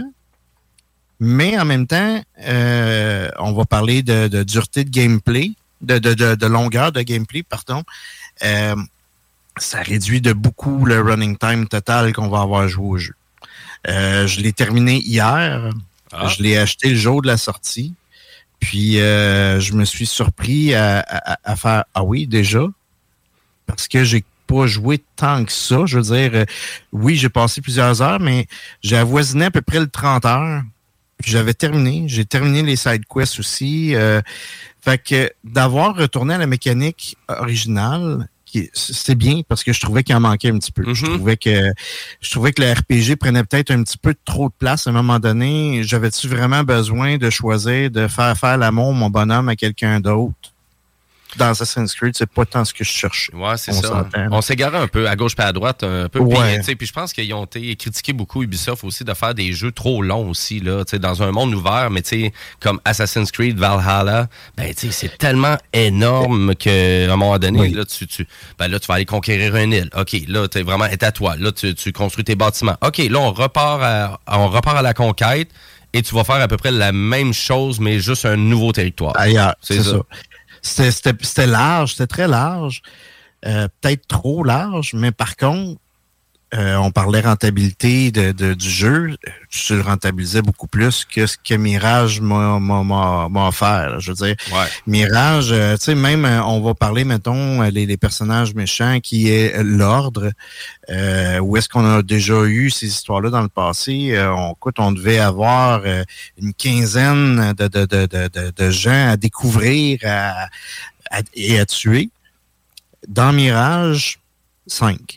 mais en même temps, euh, on va parler de, de dureté de gameplay, de, de, de, de longueur de gameplay, pardon. Euh, ça réduit de beaucoup le running time total qu'on va avoir joué au jeu. Euh, je l'ai terminé hier. Ah. Je l'ai acheté le jour de la sortie. Puis, euh, je me suis surpris à, à, à faire « Ah oui, déjà? » Parce que j'ai pas joué tant que ça. Je veux dire, euh, oui, j'ai passé plusieurs heures, mais j'ai avoisiné à peu près le trente heures. Puis j'avais terminé. J'ai terminé les side quests aussi. Euh, fait que d'avoir retourné à la mécanique originale, qui, c'est bien parce que je trouvais qu'il en manquait un petit peu. Mm-hmm. Je trouvais que je trouvais que le R P G prenait peut-être un petit peu trop de place à un moment donné. J'avais-tu vraiment besoin de choisir de faire faire l'amour, mon bonhomme, à quelqu'un d'autre? Dans Assassin's Creed, c'est pas tant ce que je cherchais. Ouais, c'est on ça. S'entend. On s'est garé un peu à gauche et à droite, un peu. Ouais. Puis, puis je pense qu'ils ont été critiqués beaucoup, Ubisoft aussi, de faire des jeux trop longs aussi, là, dans un monde ouvert, mais comme Assassin's Creed, Valhalla, ben, c'est tellement énorme qu'à un moment donné, oui. là, tu, tu, ben, là, tu vas aller conquérir une île. OK, là, t'es vraiment, est à toi. Là, tu, tu construis tes bâtiments. OK, là, on repart à, on repart à la conquête et tu vas faire à peu près la même chose, mais juste un nouveau territoire. Ailleurs, c'est, c'est ça. ça. C'était, c'était, c'était large, c'était très large, euh, peut-être trop large, mais par contre, euh, on parlait rentabilité de, de, du jeu, je le rentabilisais beaucoup plus que ce que Mirage m'a, m'a, m'a, m'a offert. Là, je veux dire, ouais. Mirage, euh, tu sais, même, on va parler, mettons, les, les personnages méchants qui est l'ordre, euh, où est-ce qu'on a déjà eu ces histoires-là dans le passé. Euh, on, écoute, on devait avoir euh, une quinzaine de, de, de, de, de, de gens à découvrir à, à, et à tuer. Dans Mirage, cinq.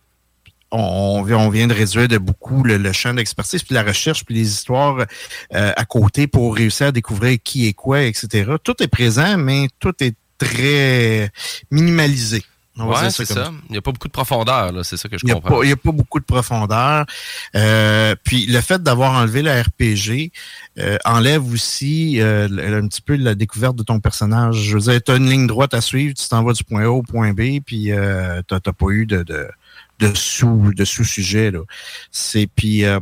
On, on vient de réduire de beaucoup le, le champ d'expertise, puis la recherche, puis les histoires euh, à côté pour réussir à découvrir qui est quoi, et cetera. Tout est présent, mais tout est très minimalisé. Oui, c'est ça. ça. Il n'y a pas beaucoup de profondeur, là. C'est ça que je comprends. Il n'y a, a pas beaucoup de profondeur. Euh, puis le fait d'avoir enlevé la R P G euh, enlève aussi euh, un petit peu la découverte de ton personnage. Je veux dire, tu as une ligne droite à suivre, tu t'en vas du point A au point B, puis euh, tu n'as pas eu de... de de sous de sous-sujet là. C'est puis euh,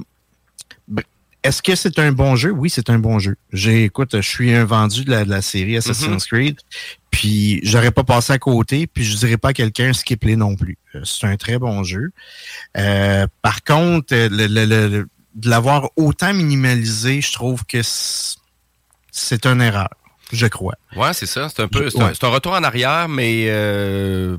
est-ce que c'est un bon jeu? Oui, c'est un bon jeu. J'ai écoute, je suis un vendu de la, de la série Assassin's mm-hmm. Creed, puis j'aurais pas passé à côté, puis je dirais pas à quelqu'un skip-les non plus. C'est un très bon jeu. Euh, par contre, le, le, le, de l'avoir autant minimalisé, je trouve que c'est une erreur, je crois. Ouais, c'est ça. C'est un peu, c'est, ouais. un, c'est un retour en arrière, mais euh...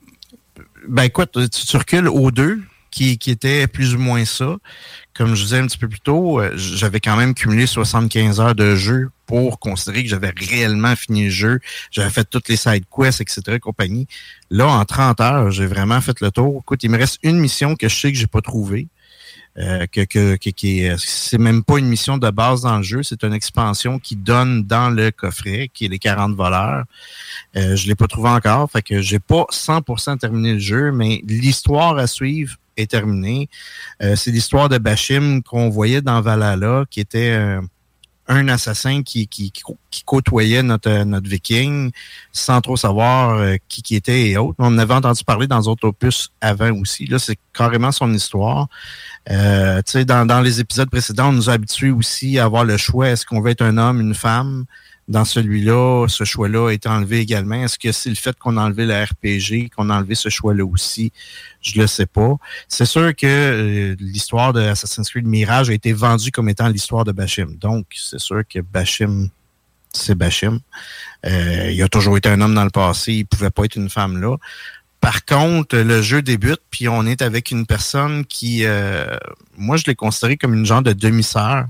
ben écoute, tu, tu recules au deux, qui, qui était plus ou moins ça. Comme je disais un petit peu plus tôt, j'avais quand même cumulé soixante-quinze heures de jeu pour considérer que j'avais réellement fini le jeu. J'avais fait toutes les side quests, et cetera, compagnie. Là, en trente heures, j'ai vraiment fait le tour. Écoute, il me reste une mission que je sais que j'ai pas trouvée. Euh, que, que, que, qui est, c'est même pas une mission de base dans le jeu, c'est une expansion qui donne dans le coffret, qui est les quarante voleurs. Euh, je l'ai pas trouvé encore, fait que j'ai pas cent pour cent terminé le jeu, mais l'histoire à suivre est terminée. Euh, c'est l'histoire de Bashim qu'on voyait dans Valhalla, qui était euh, un assassin qui, qui, qui, qui côtoyait notre, notre viking sans trop savoir euh, qui, qui était et autres. On en avait entendu parler dans d'autres opus avant aussi. Là, c'est carrément son histoire. Euh, tu sais, dans, dans les épisodes précédents, on nous a habitués aussi à avoir le choix. Est-ce qu'on veut être un homme, une femme? Dans celui-là, ce choix-là a été enlevé également. Est-ce que c'est le fait qu'on a enlevé la R P G, qu'on a enlevé ce choix-là aussi? Je le sais pas. C'est sûr que euh, l'histoire de Assassin's Creed Mirage a été vendue comme étant l'histoire de Bashim. Donc, c'est sûr que Bashim, c'est Bashim. Euh, il a toujours été un homme dans le passé. Il pouvait pas être une femme là. Par contre, le jeu débute, puis on est avec une personne qui, euh, moi, je l'ai considérée comme une genre de demi-sœur.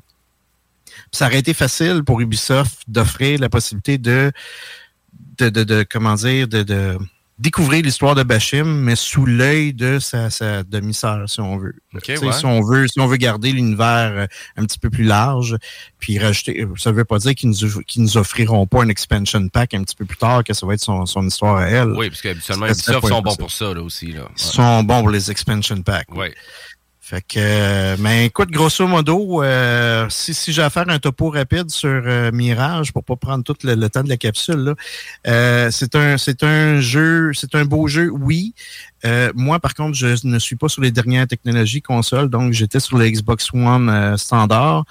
Ça aurait été facile pour Ubisoft d'offrir la possibilité de, de, de, de comment dire, de, de découvrir l'histoire de Bashim, mais sous l'œil de sa, sa demi-sœur, si on veut. Okay, ouais. si, on veut si on veut garder l'univers un petit peu plus large, puis rajouter, ça veut pas dire qu'ils nous, qu'ils nous offriront pas un expansion pack un petit peu plus tard, que ça va être son, son histoire à elle. Oui, parce qu'habituellement, Ubisoft sont bons pour ça, là, aussi. Là. Ouais. Ils sont bons pour les expansion packs. Oui. Fait que, euh, mais écoute, grosso modo, euh, si, si j'ai à faire un topo rapide sur euh, Mirage, pour pas prendre tout le, le temps de la capsule, là, euh, c'est un, c'est un jeu, c'est un beau jeu, oui. Euh, moi, par contre, je ne suis pas sur les dernières technologies consoles, donc j'étais sur le Xbox One euh, standard.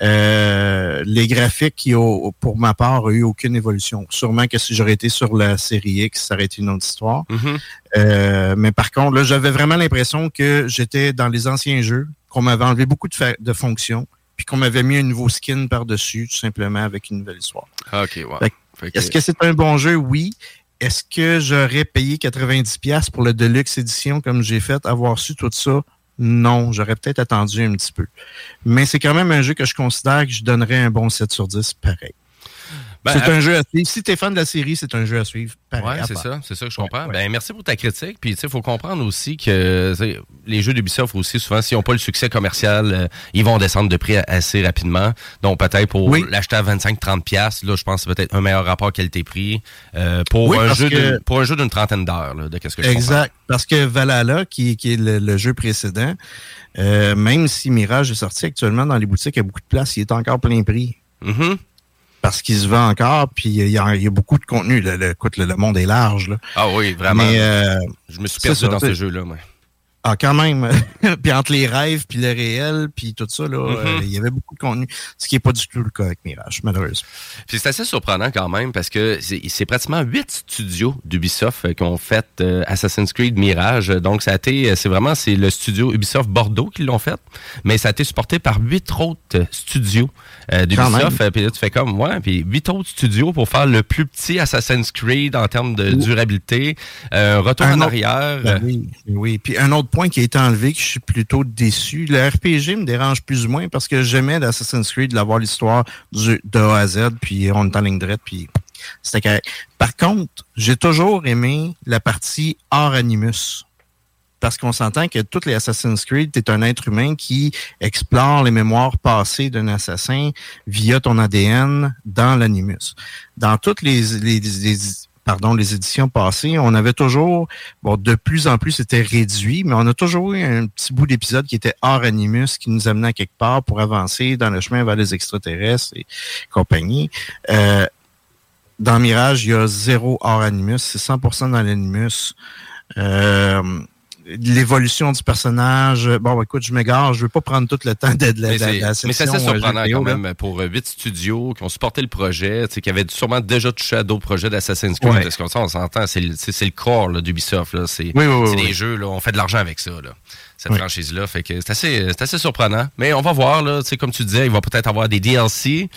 Euh, les graphiques, qui ont, pour ma part, n'ont eu aucune évolution. Sûrement que si j'aurais été sur la série X, ça aurait été une autre histoire. Mm-hmm. Euh, mais par contre, là, j'avais vraiment l'impression que j'étais dans les anciens jeux, qu'on m'avait enlevé beaucoup de, fa- de fonctions, puis qu'on m'avait mis un nouveau skin par-dessus, tout simplement, avec une nouvelle histoire. OK, ouais. Fait, fait que... Est-ce que c'est un bon jeu? Oui. Est-ce que j'aurais payé quatre-vingt-dix dollars pour le Deluxe Edition comme j'ai fait, avoir su tout ça? Non, j'aurais peut-être attendu un petit peu. Mais c'est quand même un jeu que je considère que je donnerais un bon sept sur dix, pareil. Ben, c'est euh, un jeu à suivre. Si t'es fan de la série, c'est un jeu à suivre. Oui, c'est part. ça. C'est ça que je comprends. Ouais, ouais. Ben, merci pour ta critique. Puis, tu sais, il faut comprendre aussi que les jeux d'Ubisoft aussi, souvent, s'ils n'ont pas le succès commercial, euh, ils vont descendre de prix assez rapidement. Donc, peut-être pour oui. l'acheter à vingt-cinq à trente dollars, là, je pense que c'est peut-être un meilleur rapport qualité-prix euh, pour, oui, un jeu que... de, pour un jeu d'une trentaine d'heures, là, de qu'est-ce que je comprends. Exact. Parce que Valhalla, qui, qui est le, le jeu précédent, euh, même si Mirage est sorti actuellement dans les boutiques à beaucoup de place, il est encore plein prix. Mm-hmm. Parce qu'il se vend encore, puis il y, y a beaucoup de contenu. Le, le, écoute, le, le monde est large. Là. Ah oui, vraiment. Mais, euh, je me suis perdu ça, dans ce jeu-là. Moi. Ah, quand même. Puis entre les rêves, puis le réel, puis tout ça, là, mm-hmm. euh, il y avait beaucoup de contenu. Ce qui n'est pas du tout le cas avec Mirage, malheureusement. Puis c'est assez surprenant quand même, parce que c'est, c'est pratiquement huit studios d'Ubisoft qui ont fait euh, Assassin's Creed Mirage. Donc, ça a été, c'est vraiment, c'est le studio Ubisoft Bordeaux qui l'ont fait, mais ça a été supporté par huit autres studios euh, d'Ubisoft. Puis là, tu fais comme, ouais, puis huit autres studios pour faire le plus petit Assassin's Creed en termes de oui. durabilité, euh, retour un en autre, arrière. Ben oui, oui. Puis un autre point qui a été enlevé, que je suis plutôt déçu. Le R P G me dérange plus ou moins parce que j'aimais d'Assassin's Creed d'avoir l'histoire du, de A à Z, puis on est en ligne droite, puis c'était correct. Par contre, j'ai toujours aimé la partie hors Animus. Parce qu'on s'entend que tous les Assassin's Creed, t'es un être humain qui explore les mémoires passées d'un assassin via ton A D N dans l'Animus. Dans toutes les, les, les pardon, les éditions passées, on avait toujours, bon, de plus en plus, c'était réduit, mais on a toujours eu un petit bout d'épisode qui était hors Animus, qui nous amenait à quelque part pour avancer dans le chemin vers les extraterrestres et compagnie. Euh, dans Mirage, il y a zéro hors Animus, c'est cent pour cent dans l'Animus. Euh, l'évolution du personnage. Bon, écoute, je m'égare, je veux pas prendre tout le temps de, de, la, mais de, de la section. Mais c'est assez surprenant quand même là. Pour huit studios qui ont supporté le projet, qui avaient sûrement déjà touché à d'autres projets d'Assassin's Creed. Ouais. Parce qu'on on s'entend, c'est le, c'est, c'est le corps là, d'Ubisoft. Là. C'est, oui, oui, c'est oui, des oui. jeux, là, on fait de l'argent avec ça. Là. Cette oui. franchise-là. Fait que c'est assez, c'est assez surprenant. Mais on va voir, là, comme tu disais, il va peut-être avoir des D L C.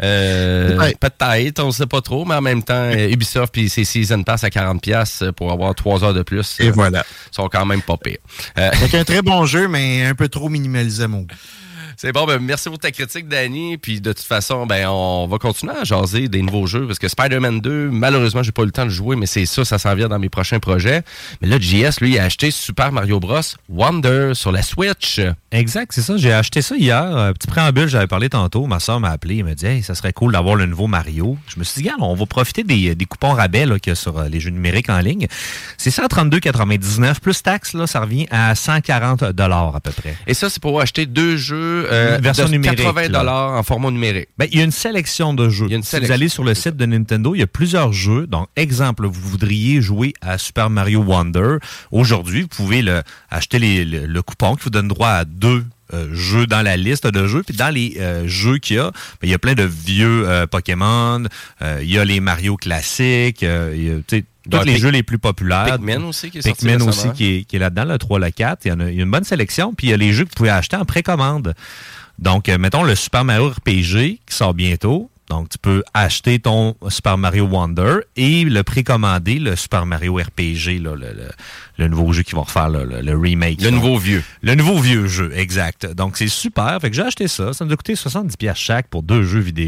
Euh, ouais. Peut-être, on ne sait pas trop, mais en même temps, oui. Ubisoft et ses Season Pass à quarante dollars pour avoir trois heures de plus. Et euh, voilà. Sont quand même pas pires. Euh, c'est un très bon jeu, mais un peu trop minimalisé à mon goût. C'est bon, ben merci pour ta critique, Danny. Puis de toute façon, ben on va continuer à jaser des nouveaux jeux parce que Spider-Man deux, malheureusement, j'ai pas eu le temps de jouer, mais c'est ça, ça s'en vient dans mes prochains projets. Mais là, J S, lui, il a acheté Super Mario Bros. Wonder sur la Switch. Exact, c'est ça. J'ai acheté ça hier. Un petit préambule, j'avais parlé tantôt. Ma soeur m'a appelé. Elle m'a dit, hey, ça serait cool d'avoir le nouveau Mario. Je me suis dit, regarde, on va profiter des, des coupons rabais là, qu'il y a sur les jeux numériques en ligne. C'est cent trente-deux quatre-vingt-dix-neuf plus taxes, là, ça revient à cent quarante dollars à peu près. Et ça, c'est pour acheter deux jeux. Euh, version de numérique. quatre-vingts dollars en format numérique. Ben, il y a une sélection de jeux. Une si sélection. vous allez sur le site de Nintendo, il y a plusieurs jeux. Donc, exemple, vous voudriez jouer à Super Mario Wonder. Aujourd'hui, vous pouvez le, acheter les, le, le coupon qui vous donne droit à deux euh, jeux dans la liste de jeux. Puis dans les euh, jeux qu'il y a, ben, il y a plein de vieux euh, Pokémon. Euh, il y a les Mario classiques. Euh, il y a, tu sais, tous les Pic- jeux les plus populaires. Pikmin aussi qui est sorti Pikmin récemment. aussi qui est, qui est là-dedans, le trois, le quatre. Il y en a, il y a une bonne sélection. Puis il y a les jeux que vous pouvez acheter en précommande. Donc, euh, mettons le Super Mario R P G qui sort bientôt. Donc, tu peux acheter ton Super Mario Wonder et le précommander, le Super Mario R P G, là, le, le, le nouveau jeu qu'ils vont refaire, là, le, le remake. Le là. nouveau vieux. Le nouveau vieux jeu, exact. Donc, c'est super. Fait que j'ai acheté ça. Ça nous a coûté soixante-dix dollars chaque pour deux jeux vidéo.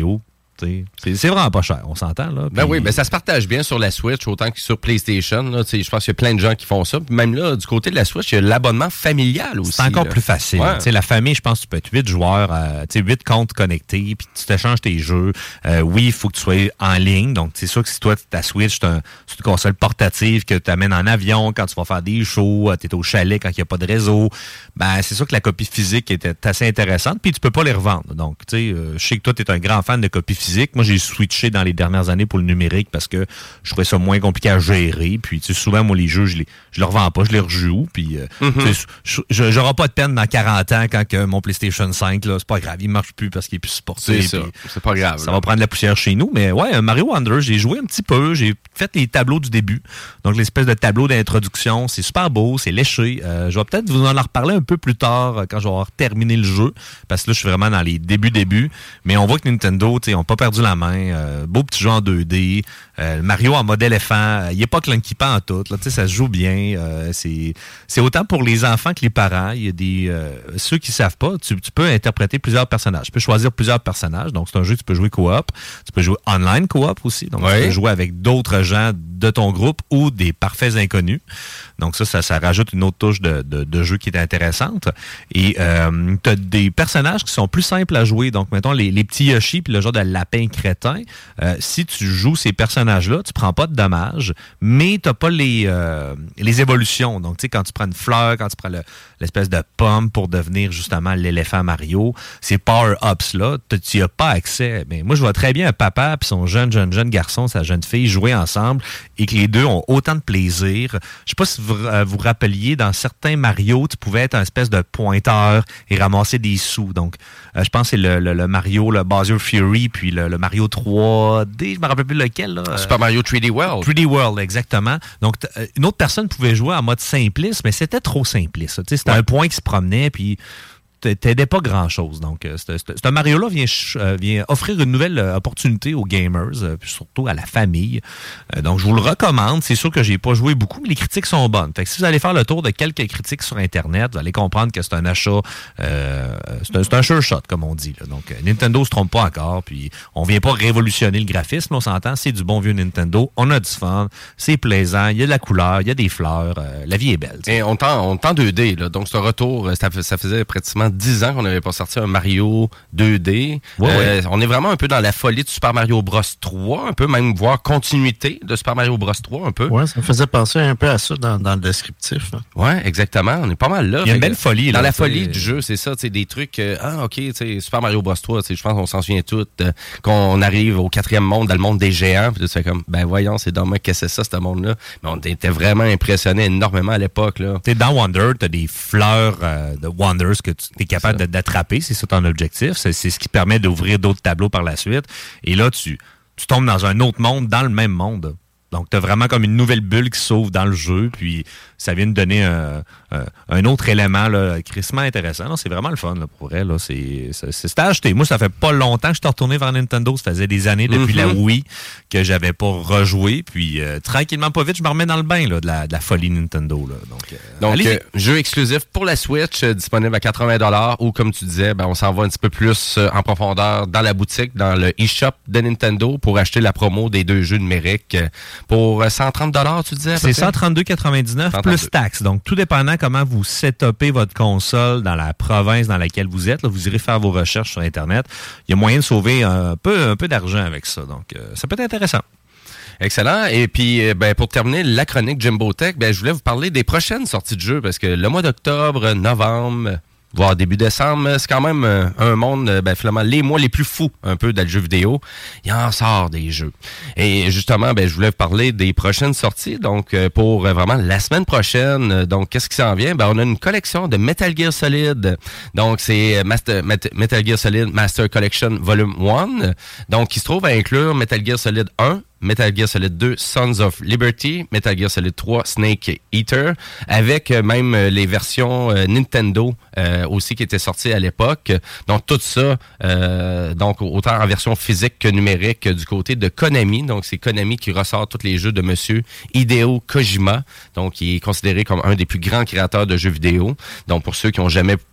C'est, c'est vraiment pas cher, on s'entend. Là. Ben Puis... oui, ben ça se partage bien sur la Switch autant que sur PlayStation. Là. Je pense qu'il y a plein de gens qui font ça. Puis même là, du côté de la Switch, il y a l'abonnement familial aussi. C'est encore là. plus facile. Ouais. La famille, je pense que tu peux être huit joueurs, euh, huit comptes connectés, puis tu t'échanges tes jeux. Euh, oui, il faut que tu sois en ligne. Donc, c'est sûr que si toi, ta Switch, c'est, un, c'est une console portative que tu amènes en avion quand tu vas faire des shows, tu es au chalet quand il n'y a pas de réseau, ben c'est sûr que la copie physique était assez intéressante. Puis tu peux pas les revendre. Donc, tu sais, euh, je sais que toi, tu es un grand fan de copie physique. Moi, j'ai switché dans les dernières années pour le numérique parce que je trouvais ça moins compliqué à gérer. Puis, tu sais, souvent, moi, les jeux, je les, je les revends pas, je les rejoue. Puis, euh, mm-hmm. tu sais, j'aurai pas de peine dans quarante ans quand que mon PlayStation cinq, là, c'est pas grave, il marche plus parce qu'il est plus supporté. C'est ça, c'est pas grave. Ça là. va prendre la poussière chez nous. Mais ouais, Mario Wonder, j'ai joué un petit peu. J'ai fait les tableaux du début. Donc, l'espèce de tableau d'introduction. C'est super beau, c'est léché. Euh, je vais peut-être vous en reparler un peu plus tard quand je vais avoir terminé le jeu. Parce que là, je suis vraiment dans les débuts-débuts. Mais on voit que Nintendo, tu sais, ils ont pas perdu la main. Euh, beau petit jeu en deux D. Euh, Mario en mode éléphant. Il n'est pas clunky pas en tout. Là, ça se joue bien. Euh, c'est, c'est autant pour les enfants que les parents. Il y a des euh, ceux qui ne savent pas, tu, tu peux interpréter plusieurs personnages. Tu peux choisir plusieurs personnages. Donc, c'est un jeu que tu peux jouer coop. Tu peux jouer online coop aussi. Donc, oui. Tu peux jouer avec d'autres gens de ton groupe ou des parfaits inconnus. Donc, ça, ça, ça rajoute une autre touche de, de, de jeu qui est intéressante. Et euh, tu as des personnages qui sont plus simples à jouer. Donc, mettons, les, les petits Yoshi puis le genre de lapin crétin. Euh, si tu joues ces personnages-là, tu prends pas de dommages, mais tu n'as pas les, euh, les évolutions. Donc, tu sais, quand tu prends une fleur, quand tu prends le, l'espèce de pomme pour devenir justement l'éléphant Mario, ces power-ups-là, tu n'y as pas accès. Mais moi, je vois très bien un papa et son jeune, jeune, jeune garçon, sa jeune fille jouer ensemble et que les deux ont autant de plaisir. Je sais pas si vous euh, vous rappeliez, dans certains Mario, tu pouvais être un espèce de pointeur et ramasser des sous. Donc, euh, je pense que c'est le, le, le Mario, le Bowser Fury, puis le, le Mario trois D, je me rappelle plus lequel. Là. Super Mario trois D World. trois D World, exactement. Donc, une autre personne pouvait jouer en mode simpliste, mais c'était trop simpliste. C'était ouais. un point qui se promenait, puis t'aidais pas grand-chose. Donc, ce Mario-là vient, euh, vient offrir une nouvelle euh, opportunité aux gamers, euh, puis surtout à la famille. Euh, donc, je vous le recommande. C'est sûr que j'ai pas joué beaucoup, mais les critiques sont bonnes. Fait que si vous allez faire le tour de quelques critiques sur Internet, vous allez comprendre que c'est un achat, euh, c'est un, c'est un sure shot, comme on dit. Là. Donc, euh, Nintendo se trompe pas encore, puis on vient pas révolutionner le graphisme, on s'entend, c'est du bon vieux Nintendo. On a du fun, c'est plaisant, il y a de la couleur, il y a des fleurs, euh, la vie est belle. T'sais. Et on tend, on tend deux D, là. Donc, ce retour, ça, ça faisait pratiquement dix ans qu'on n'avait pas sorti un Mario deux D. Ouais, euh, ouais. On est vraiment un peu dans la folie de Super Mario Bros trois, un peu même voir continuité de Super Mario Bros trois un peu. Ouais, ça me faisait penser un peu à ça dans, dans le descriptif. Là. Ouais, exactement. On est pas mal là. Il y a une belle folie. Dans là, la folie du jeu, c'est ça, tu sais, des trucs. Euh, ah, ok, tu sais, Super Mario Bros trois, je pense qu'on s'en souvient tous. Euh, qu'on arrive au quatrième monde, dans le monde des géants, puis tu fais comme, ben voyons, c'est dommage que c'est ça, ce monde-là. Mais on était vraiment impressionnés énormément à l'époque, là. Tu sais, dans Wonder, t'as des fleurs euh, de Wonders que tu es capable de, d'attraper. C'est ça ton objectif. C'est, c'est ce qui permet d'ouvrir d'autres tableaux par la suite. Et là, tu, tu tombes dans un autre monde, dans le même monde. Donc, tu as vraiment comme une nouvelle bulle qui s'ouvre dans le jeu, puis ça vient de donner un, un, un autre élément là, crissement intéressant. Non, c'est vraiment le fun là, pour elle. Là. C'est, c'est, c'est à acheter. Moi, ça fait pas longtemps que je suis retourné vers Nintendo. Ça faisait des années depuis mm-hmm. la Wii que j'avais pas rejoué. Puis, euh, tranquillement, pas vite, je me remets dans le bain là, de, la, de la folie Nintendo. Là. Donc, euh, Donc euh, jeu exclusif pour la Switch, euh, disponible à quatre-vingts dollars ou, comme tu disais, ben, on s'en va un petit peu plus euh, en profondeur dans la boutique, dans le eShop de Nintendo pour acheter la promo des deux jeux numériques. Euh, Pour cent trente dollars, tu disais? C'est cent trente-deux quatre-vingt-dix-neuf plus taxes. Donc, tout dépendant comment vous setupez votre console dans la province dans laquelle vous êtes, là, vous irez faire vos recherches sur Internet. Il y a moyen de sauver un peu, un peu d'argent avec ça. Donc, euh, ça peut être intéressant. Excellent. Et puis, ben, pour terminer la chronique Jimbo Tech, ben, je voulais vous parler des prochaines sorties de jeux parce que le mois d'octobre, novembre, voire début décembre, c'est quand même euh, un monde, ben, finalement, les mois les plus fous un peu dans le jeu vidéo. Il en sort des jeux. Et justement, ben, je voulais vous parler des prochaines sorties. Donc, euh, pour euh, vraiment la semaine prochaine, euh, donc, qu'est-ce qui s'en vient? Ben, on a une collection de Metal Gear Solid. Donc, c'est Master, Met, Metal Gear Solid Master Collection Volume un. Donc, qui se trouve à inclure Metal Gear Solid un, Metal Gear Solid deux, Sons of Liberty, Metal Gear Solid trois, Snake Eater, avec euh, même euh, les versions euh, Nintendo euh, aussi qui étaient sorties à l'époque. Donc, tout ça, euh, donc autant en version physique que numérique euh, du côté de Konami. Donc, c'est Konami qui ressort tous les jeux de monsieur Hideo Kojima, donc qui est considéré comme un des plus grands créateurs de jeux vidéo. Donc, pour ceux qui n'ont jamais pu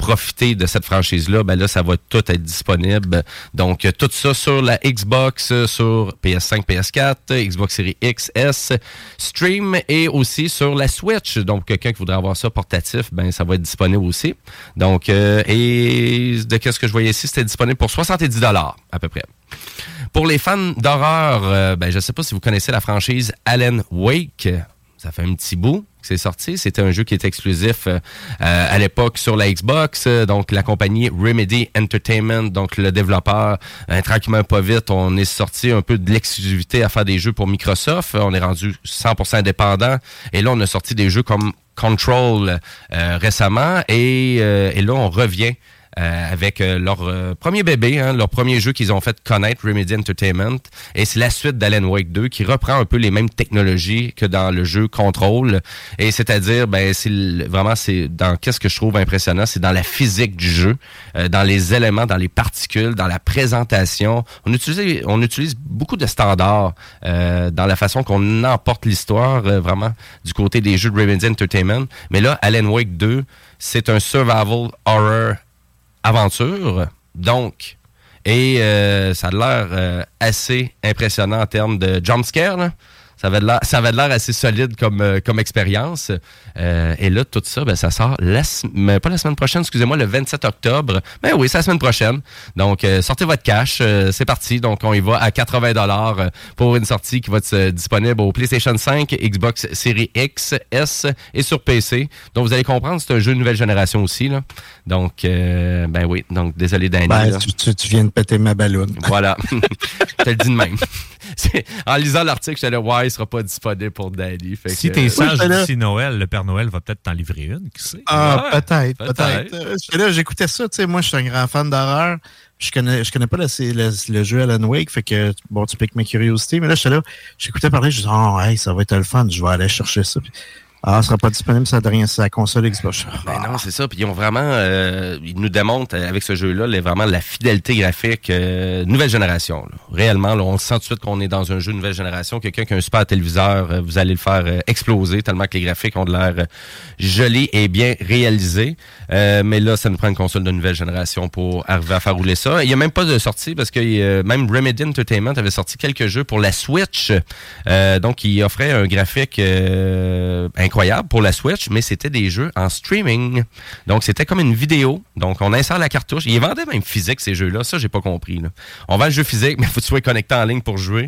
profiter de cette franchise-là, ben là, ça va tout être disponible. Donc, tout ça sur la Xbox, sur P S cinq, P S quatre, Xbox Series X, S, Stream et aussi sur la Switch. Donc, quelqu'un qui voudrait avoir ça portatif, ben ça va être disponible aussi. Donc, euh, et de qu'est-ce que je voyais ici, c'était disponible pour soixante-dix dollars à peu près. Pour les fans d'horreur, euh, ben je ne sais pas si vous connaissez la franchise Alan Wake. Ça fait un petit bout que c'est sorti. C'était un jeu qui était exclusif euh, à l'époque sur la Xbox. Donc, la compagnie Remedy Entertainment, donc le développeur, euh, tranquillement pas vite, on est sorti un peu de l'exclusivité à faire des jeux pour Microsoft. On est rendu cent pour cent indépendant. Et là, on a sorti des jeux comme Control euh, récemment. Et, euh, et là, on revient Euh, avec euh, leur euh, premier bébé, hein, leur premier jeu qu'ils ont fait connaître, Remedy Entertainment. Et c'est la suite d'Alan Wake deux qui reprend un peu les mêmes technologies que dans le jeu Control. Et c'est-à-dire, ben, c'est le, vraiment, c'est dans qu'est-ce que je trouve impressionnant, c'est dans la physique du jeu, euh, dans les éléments, dans les particules, dans la présentation. On utilise, on utilise beaucoup de standards euh, dans la façon qu'on emporte l'histoire, euh, vraiment, du côté des jeux de Remedy Entertainment. Mais là, Alan Wake deux, c'est un survival horror aventure, donc, et euh, ça a l'air euh, assez impressionnant en termes de jumpscare, là. Ça avait l'air, ça avait l'air assez solide comme, euh, comme expérience. Euh, et là, tout ça, ben, ça sort, la, mais pas la semaine prochaine, excusez-moi, le vingt-sept octobre. Ben oui, c'est la semaine prochaine. Donc, euh, sortez votre cash, euh, c'est parti. Donc, on y va à quatre-vingts dollars pour une sortie qui va être euh, disponible au PlayStation cinq, Xbox Series X, S et sur P C. Donc, vous allez comprendre, c'est un jeu de nouvelle génération aussi, là. Donc, euh, ben oui, donc désolé Danny. Ben, tu, tu, tu viens de péter ma balloune. Voilà, je te le dis de même. C'est, en lisant l'article, j'étais là, ouais, il sera pas disponible pour Danny. Fait si que, t'es sage oui, d'ici Noël, le Père Noël va peut-être t'en livrer une, qui sait? Ah, ouais, peut-être, peut-être. peut-être. Là, j'écoutais ça, tu sais, moi, je suis un grand fan d'horreur. Je connais, je connais pas le, le, le jeu Alan Wake, fait que, bon, tu piques ma curiosité, mais là, j'étais là, j'écoutais parler, je disais, oh, hey, ça va être le fun, je vais aller chercher ça. Puis, ah, ça sera pas disponible, ça de rien, c'est la console Xbox. Ben non, c'est ça. Puis ils ont vraiment, euh, ils nous démontrent avec ce jeu-là, là, vraiment la fidélité graphique euh, nouvelle génération. Là. Réellement, là, on sent tout de suite qu'on est dans un jeu nouvelle génération. Quelqu'un qui a un super téléviseur, euh, vous allez le faire euh, exploser tellement que les graphiques ont de l'air euh, jolis et bien réalisés. Euh, mais là, ça nous prend une console de nouvelle génération pour arriver à faire rouler ça. Il y a même pas de sortie parce que euh, même Remedy Entertainment avait sorti quelques jeux pour la Switch. Euh, donc, il offrait un graphique euh, incroyable pour la Switch, mais c'était des jeux en streaming. Donc, c'était comme une vidéo. Donc, on insère la cartouche. Ils vendaient même physique, ces jeux-là. Ça, j'ai pas compris. Là. On vend le jeu physique, mais il faut que tu sois connecté en ligne pour jouer.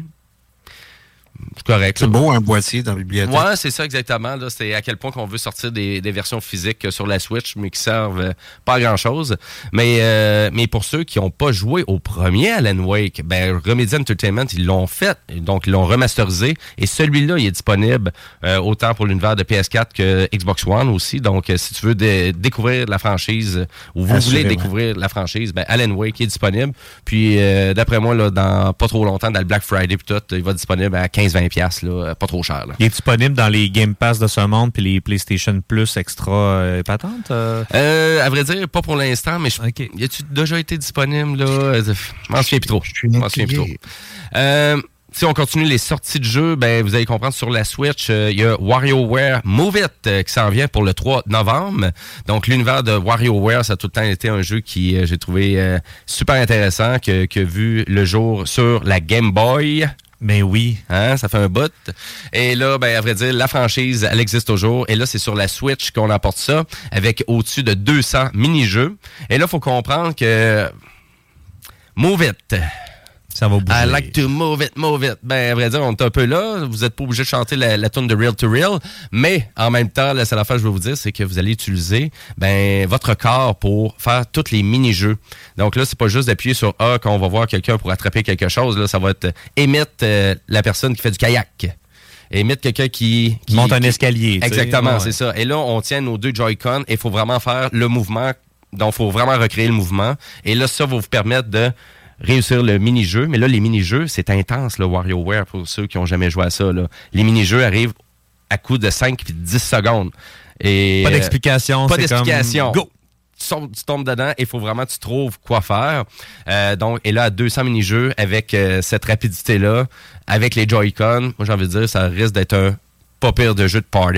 C'est correct. C'est beau, un boîtier dans la bibliothèque. Ouais, c'est ça exactement. Là, c'est à quel point qu'on veut sortir des, des versions physiques sur la Switch, mais qui servent euh, pas à grand-chose. Mais, euh, mais pour ceux qui n'ont pas joué au premier Alan Wake, ben Remedy Entertainment, ils l'ont fait. Donc, ils l'ont remasterisé. Et celui-là, il est disponible euh, autant pour l'univers de P S quatre que Xbox One aussi. Donc, euh, si tu veux dé- découvrir la franchise ou vous voulez découvrir la franchise, ben Alan Wake est disponible. Puis, euh, d'après moi, là, dans pas trop longtemps, dans le Black Friday puis tout, il va être disponible à quinze vingt piastres, là, pas trop cher. Là. Il est disponible dans les Game Pass de ce monde puis les PlayStation Plus extra euh, patentes? Euh? Euh, à vrai dire, pas pour l'instant, mais je, okay. Y a-tu déjà été disponible, là? Je m'en souviens plus trop. Je m'en souviens plus trop. Euh, si on continue les sorties de jeux, ben vous allez comprendre sur la Switch, il euh, y a WarioWare Move It euh, qui s'en vient pour le trois novembre. Donc l'univers de WarioWare, ça a tout le temps été un jeu qui euh, j'ai trouvé euh, super intéressant, que, que vu le jour sur la Game Boy. Mais oui. Hein, ça fait un bout. Et là, ben, à vrai dire, la franchise, elle existe toujours. Et là, c'est sur la Switch qu'on apporte ça, avec au-dessus de deux cents mini-jeux. Et là, il faut comprendre que Move It. Ça va bouger. I like to move it, move it. Ben, à vrai dire, on est un peu là. Vous n'êtes pas obligé de chanter la, la tune de Real to Real. Mais, en même temps, la seule affaire que je vais vous dire, c'est que vous allez utiliser, ben, votre corps pour faire tous les mini-jeux. Donc là, c'est pas juste d'appuyer sur A quand on va voir quelqu'un pour attraper quelque chose. Là, ça va être émettre euh, la personne qui fait du kayak. Émettre quelqu'un qui, qui... monte un escalier. Exactement, ouais. C'est ça. Et là, on tient nos deux Joy-Con et il faut vraiment faire le mouvement. Donc, il faut vraiment recréer le mouvement. Et là, ça va vous permettre de réussir le mini-jeu. Mais là, les mini-jeux, c'est intense, le WarioWare, pour ceux qui n'ont jamais joué à ça. Là. Les mini-jeux arrivent à coup de cinq puis dix secondes. Et, pas d'explication. Euh, pas c'est d'explication. Comme... Go! Tu, tu tombes dedans et il faut vraiment que tu trouves quoi faire. Euh, donc, et là, à deux cents mini-jeux, avec euh, cette rapidité-là, avec les Joy-Con, moi, j'ai envie de dire, ça risque d'être un pas pire de jeu de party.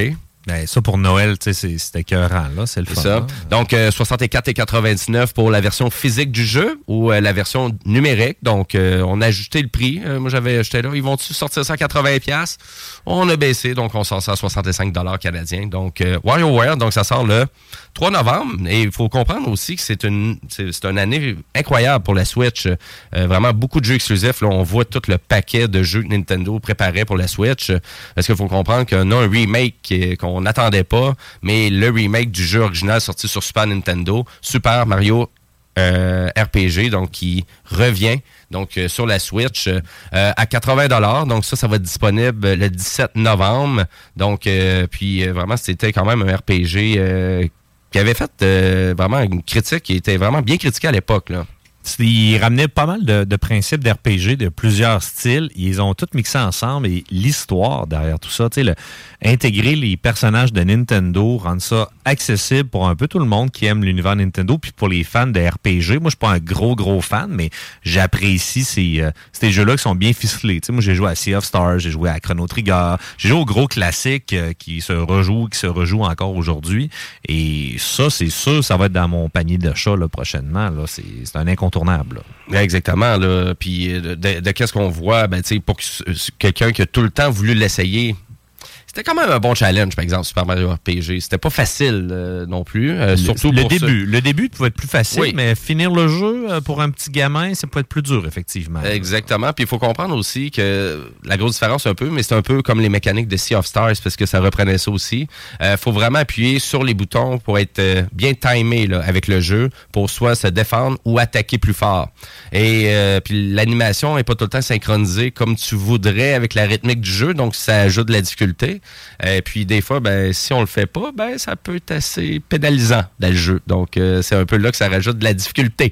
Ben, ça, pour Noël, c'est, c'est écœurant, là. C'est le fun. C'est ça. Là. Donc, euh, soixante-quatre quatre-vingt-dix-neuf pour la version physique du jeu ou euh, la version numérique. Donc, euh, on a ajusté le prix. Euh, moi, j'avais acheté là. Ils vont-tu sortir ça à quatre-vingts dollars? On a baissé. Donc, on sort ça à soixante-cinq dollars canadiens. Donc, euh, WarioWare, donc ça sort le trois novembre. Et il faut comprendre aussi que c'est une, c'est, c'est une année incroyable pour la Switch. Euh, vraiment, beaucoup de jeux exclusifs. Là, on voit tout le paquet de jeux que Nintendo préparait pour la Switch. Parce qu'il faut comprendre qu'on a un remake qu'on n'attendait pas, mais le remake du jeu original sorti sur Super Nintendo, Super Mario euh, R P G, donc qui revient donc euh, sur la Switch euh, à quatre-vingts dollars. Donc ça, ça va être disponible le dix-sept novembre. Donc, euh, puis euh, vraiment, c'était quand même un R P G euh, qui avait fait euh, vraiment une critique qui était vraiment bien critiquée à l'époque, là. Ils ramenaient pas mal de, de principes d'R P G de plusieurs styles. Ils ont tout mixé ensemble et l'histoire derrière tout ça, tu sais, le, intégrer les personnages de Nintendo, rendre ça accessible pour un peu tout le monde qui aime l'univers Nintendo, puis pour les fans de R P G. Moi, je suis pas un gros, gros fan, mais j'apprécie ces, euh, ces jeux-là qui sont bien ficelés. Tu sais, moi, j'ai joué à Sea of Stars, j'ai joué à Chrono Trigger, j'ai joué aux gros classiques euh, qui se rejouent, qui se rejouent encore aujourd'hui. Et ça, c'est sûr, ça va être dans mon panier d'achat là, prochainement. Là. C'est, c'est un incontournable. Là. Exactement. Là. Puis de, de, de qu'est-ce qu'on voit, ben, pour que, quelqu'un qui a tout le temps voulu l'essayer, c'était quand même un bon challenge, par exemple, Super Mario R P G. C'était pas facile euh, non plus. Euh, le, surtout le pour début. Ce... Le début pouvait être plus facile, oui. Mais finir le jeu euh, pour un petit gamin, ça peut être plus dur, effectivement. Exactement. Puis il faut comprendre aussi que la grosse différence, un peu, mais c'est un peu comme les mécaniques de Sea of Stars, parce que ça reprenait ça aussi. Il euh, faut vraiment appuyer sur les boutons pour être euh, bien timé là, avec le jeu, pour soit se défendre ou attaquer plus fort. Et euh, puis l'animation n'est pas tout le temps synchronisée comme tu voudrais avec la rythmique du jeu, donc ça ajoute de la difficulté. Et puis des fois, ben si on le fait pas, ben ça peut être assez pénalisant dans le jeu. Donc euh, c'est un peu là que ça rajoute de la difficulté.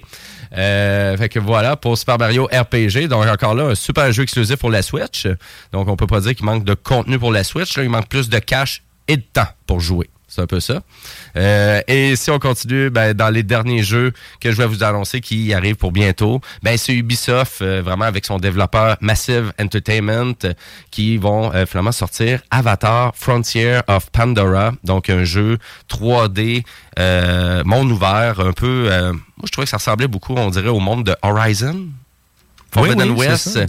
Euh, fait que voilà, pour Super Mario R P G, donc encore là, un super jeu exclusif pour la Switch. Donc on peut pas dire qu'il manque de contenu pour la Switch, là, il manque plus de cash et de temps pour jouer. C'est un peu ça. Euh, et si on continue, ben, dans les derniers jeux que je vais vous annoncer qui arrivent pour bientôt, ben, c'est Ubisoft, euh, vraiment avec son développeur Massive Entertainment, euh, qui vont euh, finalement sortir Avatar Frontier of Pandora, donc un jeu trois D, euh, monde ouvert, un peu... Euh, moi, je trouvais que ça ressemblait beaucoup, on dirait, au monde de Horizon. Forbidden oui, oui, West. Ça,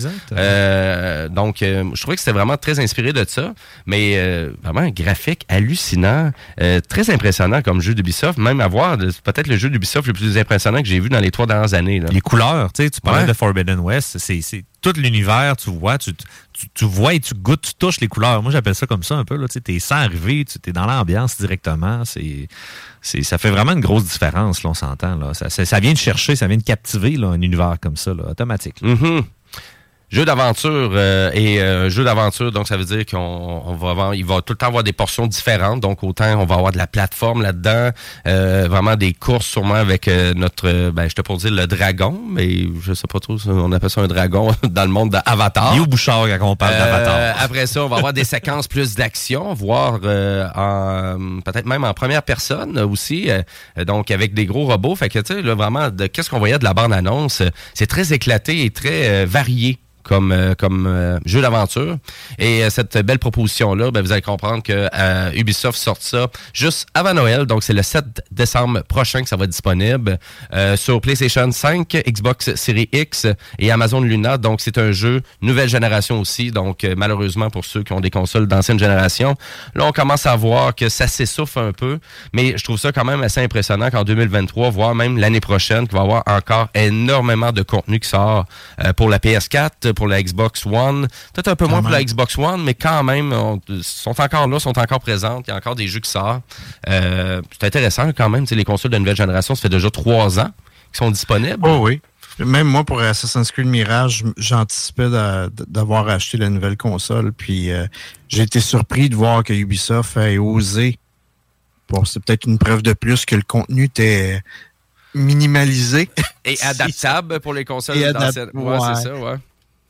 euh, donc, euh, je trouvais que c'était vraiment très inspiré de ça, mais euh, vraiment un graphique hallucinant, euh, très impressionnant comme jeu d'Ubisoft, même à voir peut-être le jeu d'Ubisoft le plus impressionnant que j'ai vu dans les trois dernières années. Là. Les couleurs, tu sais, tu parlais ouais. de Forbidden West, c'est, c'est tout l'univers, tu vois, tu, tu, tu vois et tu goûtes, tu touches les couleurs. Moi, j'appelle ça comme ça un peu, là, tu sais, t'es sans arriver, tu es dans l'ambiance directement, c'est... C'est, ça fait vraiment une grosse différence, là, on s'entend. Là. Ça, ça, ça vient de chercher, ça vient de captiver là, un univers comme ça, là, automatique. Là. Mm-hmm. Jeu d'aventure euh, et euh, jeu d'aventure, donc ça veut dire qu'on on va avoir, il va tout le temps avoir des portions différentes. Donc autant on va avoir de la plateforme là-dedans, euh, vraiment des courses sûrement avec euh, notre, ben je te pour dire le dragon, mais je sais pas trop, on appelle ça un dragon dans le monde d'Avatar. Et au Bouchard quand on parle euh, d'Avatar. Après ça, on va avoir des séquences plus d'action, voire euh, en peut-être même en première personne aussi, euh, donc avec des gros robots. Fait que tu sais là vraiment, de qu'est-ce qu'on voyait de la bande-annonce, c'est très éclaté et très euh, varié. comme euh, comme euh, jeu d'aventure. Et euh, cette belle proposition-là, ben, vous allez comprendre que euh, Ubisoft sort ça juste avant Noël. Donc, c'est le sept décembre prochain que ça va être disponible euh, sur PlayStation cinq, Xbox Series X et Amazon Luna. Donc, c'est un jeu nouvelle génération aussi. Donc, euh, malheureusement, pour ceux qui ont des consoles d'ancienne génération, là, on commence à voir que ça s'essouffle un peu. Mais je trouve ça quand même assez impressionnant qu'en deux mille vingt-trois, voire même l'année prochaine, qu'il va y avoir encore énormément de contenu qui sort euh, pour la P S quatre, pour la Xbox One. Peut-être un peu moins pour la Xbox One, mais quand même, on, sont encore là, sont encore présentes. Il y a encore des jeux qui sortent. Euh, c'est intéressant quand même. Les consoles de nouvelle génération, ça fait déjà trois ans qu'ils sont disponibles. Oh oui. Même moi, pour Assassin's Creed Mirage, j'anticipais de, de, d'avoir acheté la nouvelle console. Puis euh, j'ai été surpris de voir que Ubisoft ait osé. Bon, c'est peut-être une preuve de plus que le contenu était minimalisé. Et adaptable pour les consoles d'ancienne. Ouais, ouais, c'est ça, ouais.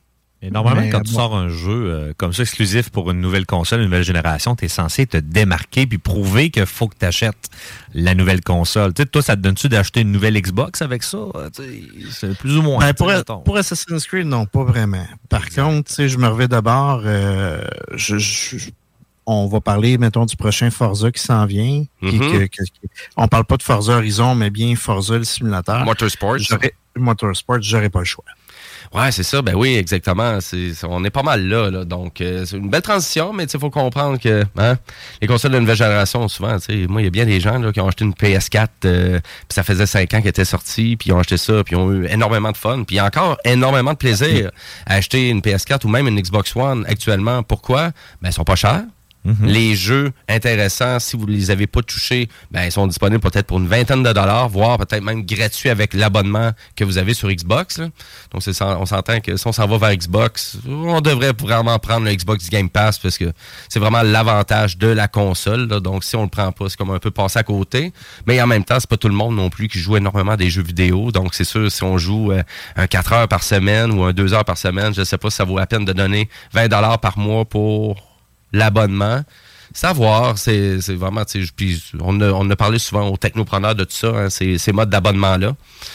Et normalement, mais, quand tu bon. sors un jeu euh, comme ça, exclusif pour une nouvelle console, une nouvelle génération, tu es censé te démarquer puis prouver qu'il faut que tu achètes la nouvelle console. Tu sais, toi, ça te donne-tu d'acheter une nouvelle Xbox avec ça? C'est plus ou moins. Ben, pour, pour Assassin's Creed, non, pas vraiment. Par exact. contre, tu sais, je me revais d'abord, euh, je, je, on va parler, mettons, du prochain Forza qui s'en vient. Mm-hmm. Que, que, que, on parle pas de Forza Horizon, mais bien Forza le simulateur. Motorsport. J'aurais, Motorsport, j'aurais pas le choix. Ouais, c'est ça. Ben oui, exactement. C'est, on est pas mal là. là. Donc, euh, c'est une belle transition, mais il faut comprendre que hein, les consoles de nouvelle génération, souvent, moi, il y a bien des gens là, qui ont acheté une P S quatre, euh, puis ça faisait cinq ans qu'elle était sortie, puis ils ont acheté ça, puis ils ont eu énormément de fun, puis il y a encore énormément de plaisir à acheter une P S quatre ou même une Xbox One actuellement. Pourquoi? Ben, ils sont pas chers. Mm-hmm. Les jeux intéressants, si vous ne les avez pas touchés, ben, ils sont disponibles peut-être pour une vingtaine de dollars, voire peut-être même gratuits avec l'abonnement que vous avez sur Xbox. Là. Donc, c'est, on s'entend que si on s'en va vers Xbox, on devrait vraiment prendre le Xbox Game Pass parce que c'est vraiment l'avantage de la console. Là. Donc, si on le prend pas, c'est comme un peu passé à côté. Mais en même temps, c'est pas tout le monde non plus qui joue énormément à des jeux vidéo. Donc, c'est sûr, si on joue euh, un quatre heures par semaine ou un deux heures par semaine, je sais pas si ça vaut la peine de donner vingt dollars par mois pour l'abonnement. Savoir, c'est, c'est vraiment, puis on a, on a parlé souvent aux technopreneurs de tout ça, hein, ces, ces modes d'abonnement-là.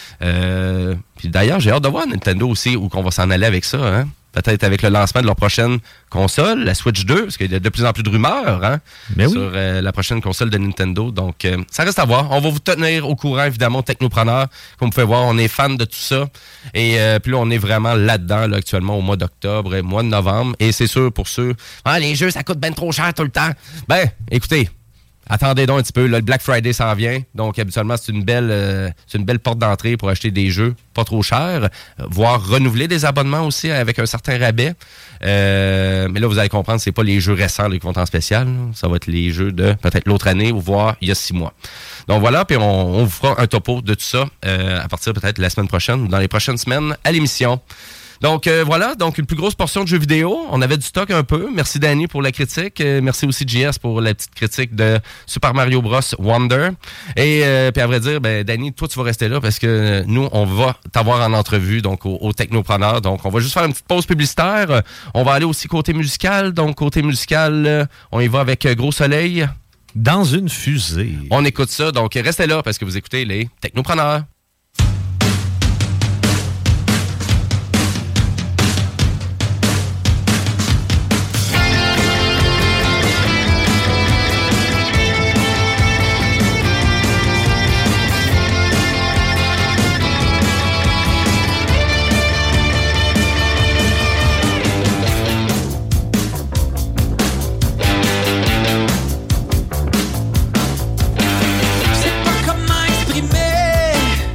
Euh, puis d'ailleurs, j'ai hâte de voir Nintendo aussi où qu'on va s'en aller avec ça, hein. Peut-être avec le lancement de leur prochaine console, la Switch deux, parce qu'il y a de plus en plus de rumeurs hein, oui. sur euh, la prochaine console de Nintendo. Donc, euh, ça reste à voir. On va vous tenir au courant, évidemment, technopreneurs. Comme vous pouvez voir, on est fan de tout ça. Et euh, puis là, on est vraiment là-dedans, là, actuellement, au mois d'octobre et mois de novembre. Et c'est sûr, pour ceux... Ah, les jeux, ça coûte ben trop cher tout le temps. Ben, écoutez... Attendez donc un petit peu, là, le Black Friday s'en vient, donc habituellement c'est une belle euh, c'est une belle porte d'entrée pour acheter des jeux pas trop chers, euh, voire renouveler des abonnements aussi avec un certain rabais. Euh, mais là, vous allez comprendre, c'est pas les jeux récents là, qui vont être en spécial, là. Ça va être les jeux de peut-être l'autre année ou voire il y a six mois. Donc voilà, puis on, on vous fera un topo de tout ça euh, à partir peut-être de la semaine prochaine ou dans les prochaines semaines à l'émission. Donc euh, voilà, donc une plus grosse portion de jeux vidéo. On avait du stock un peu. Merci Danny pour la critique. Euh, merci aussi J S pour la petite critique de Super Mario Bros. Wonder. Et euh, puis à vrai dire, ben Danny, toi tu vas rester là parce que nous, on va t'avoir en entrevue donc au, au Technopreneur. Donc on va juste faire une petite pause publicitaire. On va aller aussi côté musical. Donc côté musical, euh, on y va avec euh, Gros Soleil. Dans une fusée. On écoute ça. Donc restez là parce que vous écoutez les Technopreneurs. Je sais pas comment exprimer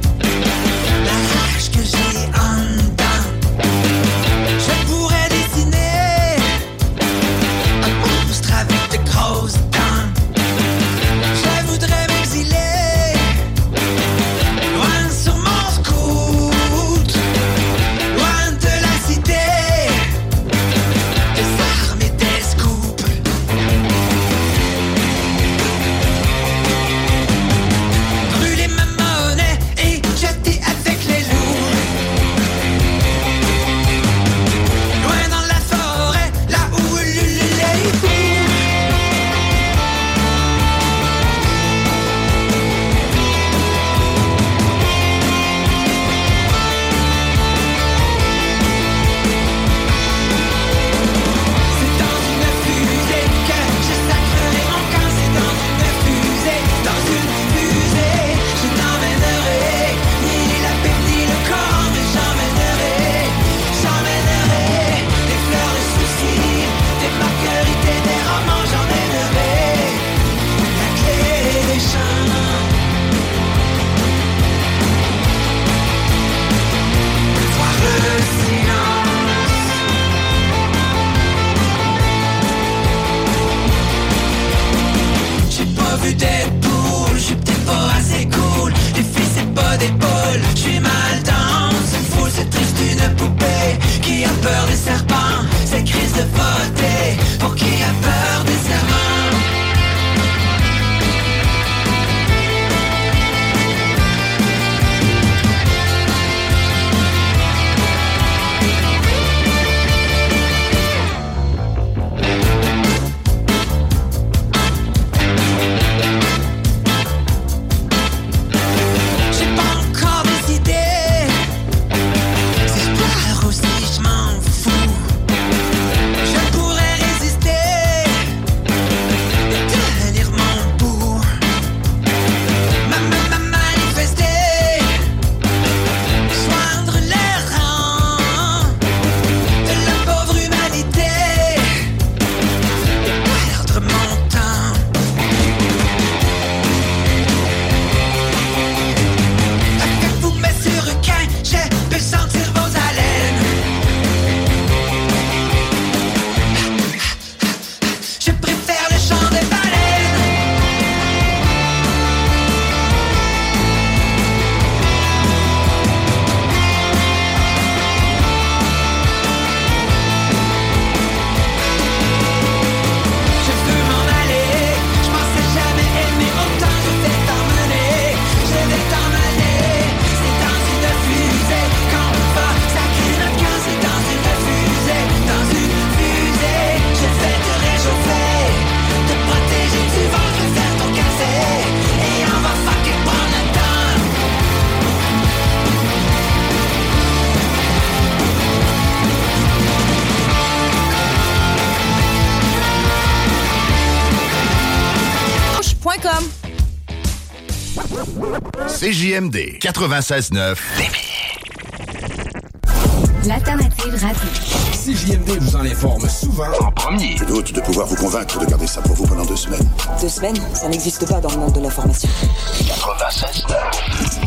C J M D quatre-vingt-seize neuf Lévis. L'alternative radio. C J M D vous en informe souvent en premier. Je doute de pouvoir vous convaincre de garder ça pour vous pendant deux semaines. Deux semaines? Ça n'existe pas dans le monde de l'information. quatre-vingt-seize neuf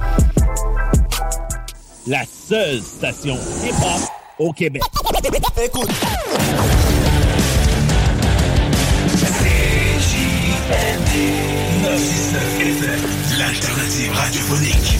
La seule station hip-hop au Québec. Écoute. neuf six neuf F M, l'alternative radiophonique.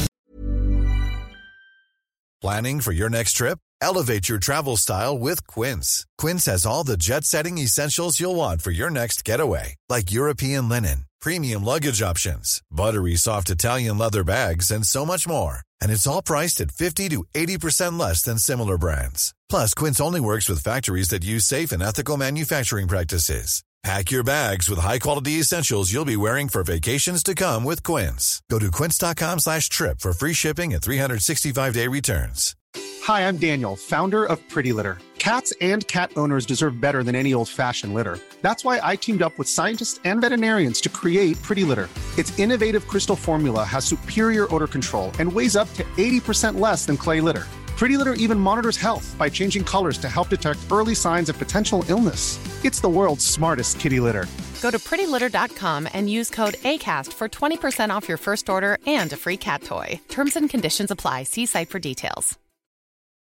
Planning for your next trip? Elevate your travel style with Quince. Quince has all the jet-setting essentials you'll want for your next getaway, like European linen, premium luggage options, buttery soft Italian leather bags, and so much more. And it's all priced at fifty to eighty percent less than similar brands. Plus, Quince only works with factories that use safe and ethical manufacturing practices. Pack your bags with high-quality essentials you'll be wearing for vacations to come with Quince. Go to quince.com slash trip for free shipping and three sixty-five day returns. Hi, I'm Daniel, founder of Pretty Litter. Cats and cat owners deserve better than any old-fashioned litter. That's why I teamed up with scientists and veterinarians to create Pretty Litter. Its innovative crystal formula has superior odor control and weighs up to eighty percent less than clay litter. Pretty Litter even monitors health by changing colors to help detect early signs of potential illness. It's the world's smartest kitty litter. Go to pretty litter dot com and use code ACAST for twenty percent off your first order and a free cat toy. Terms and conditions apply. See site for details.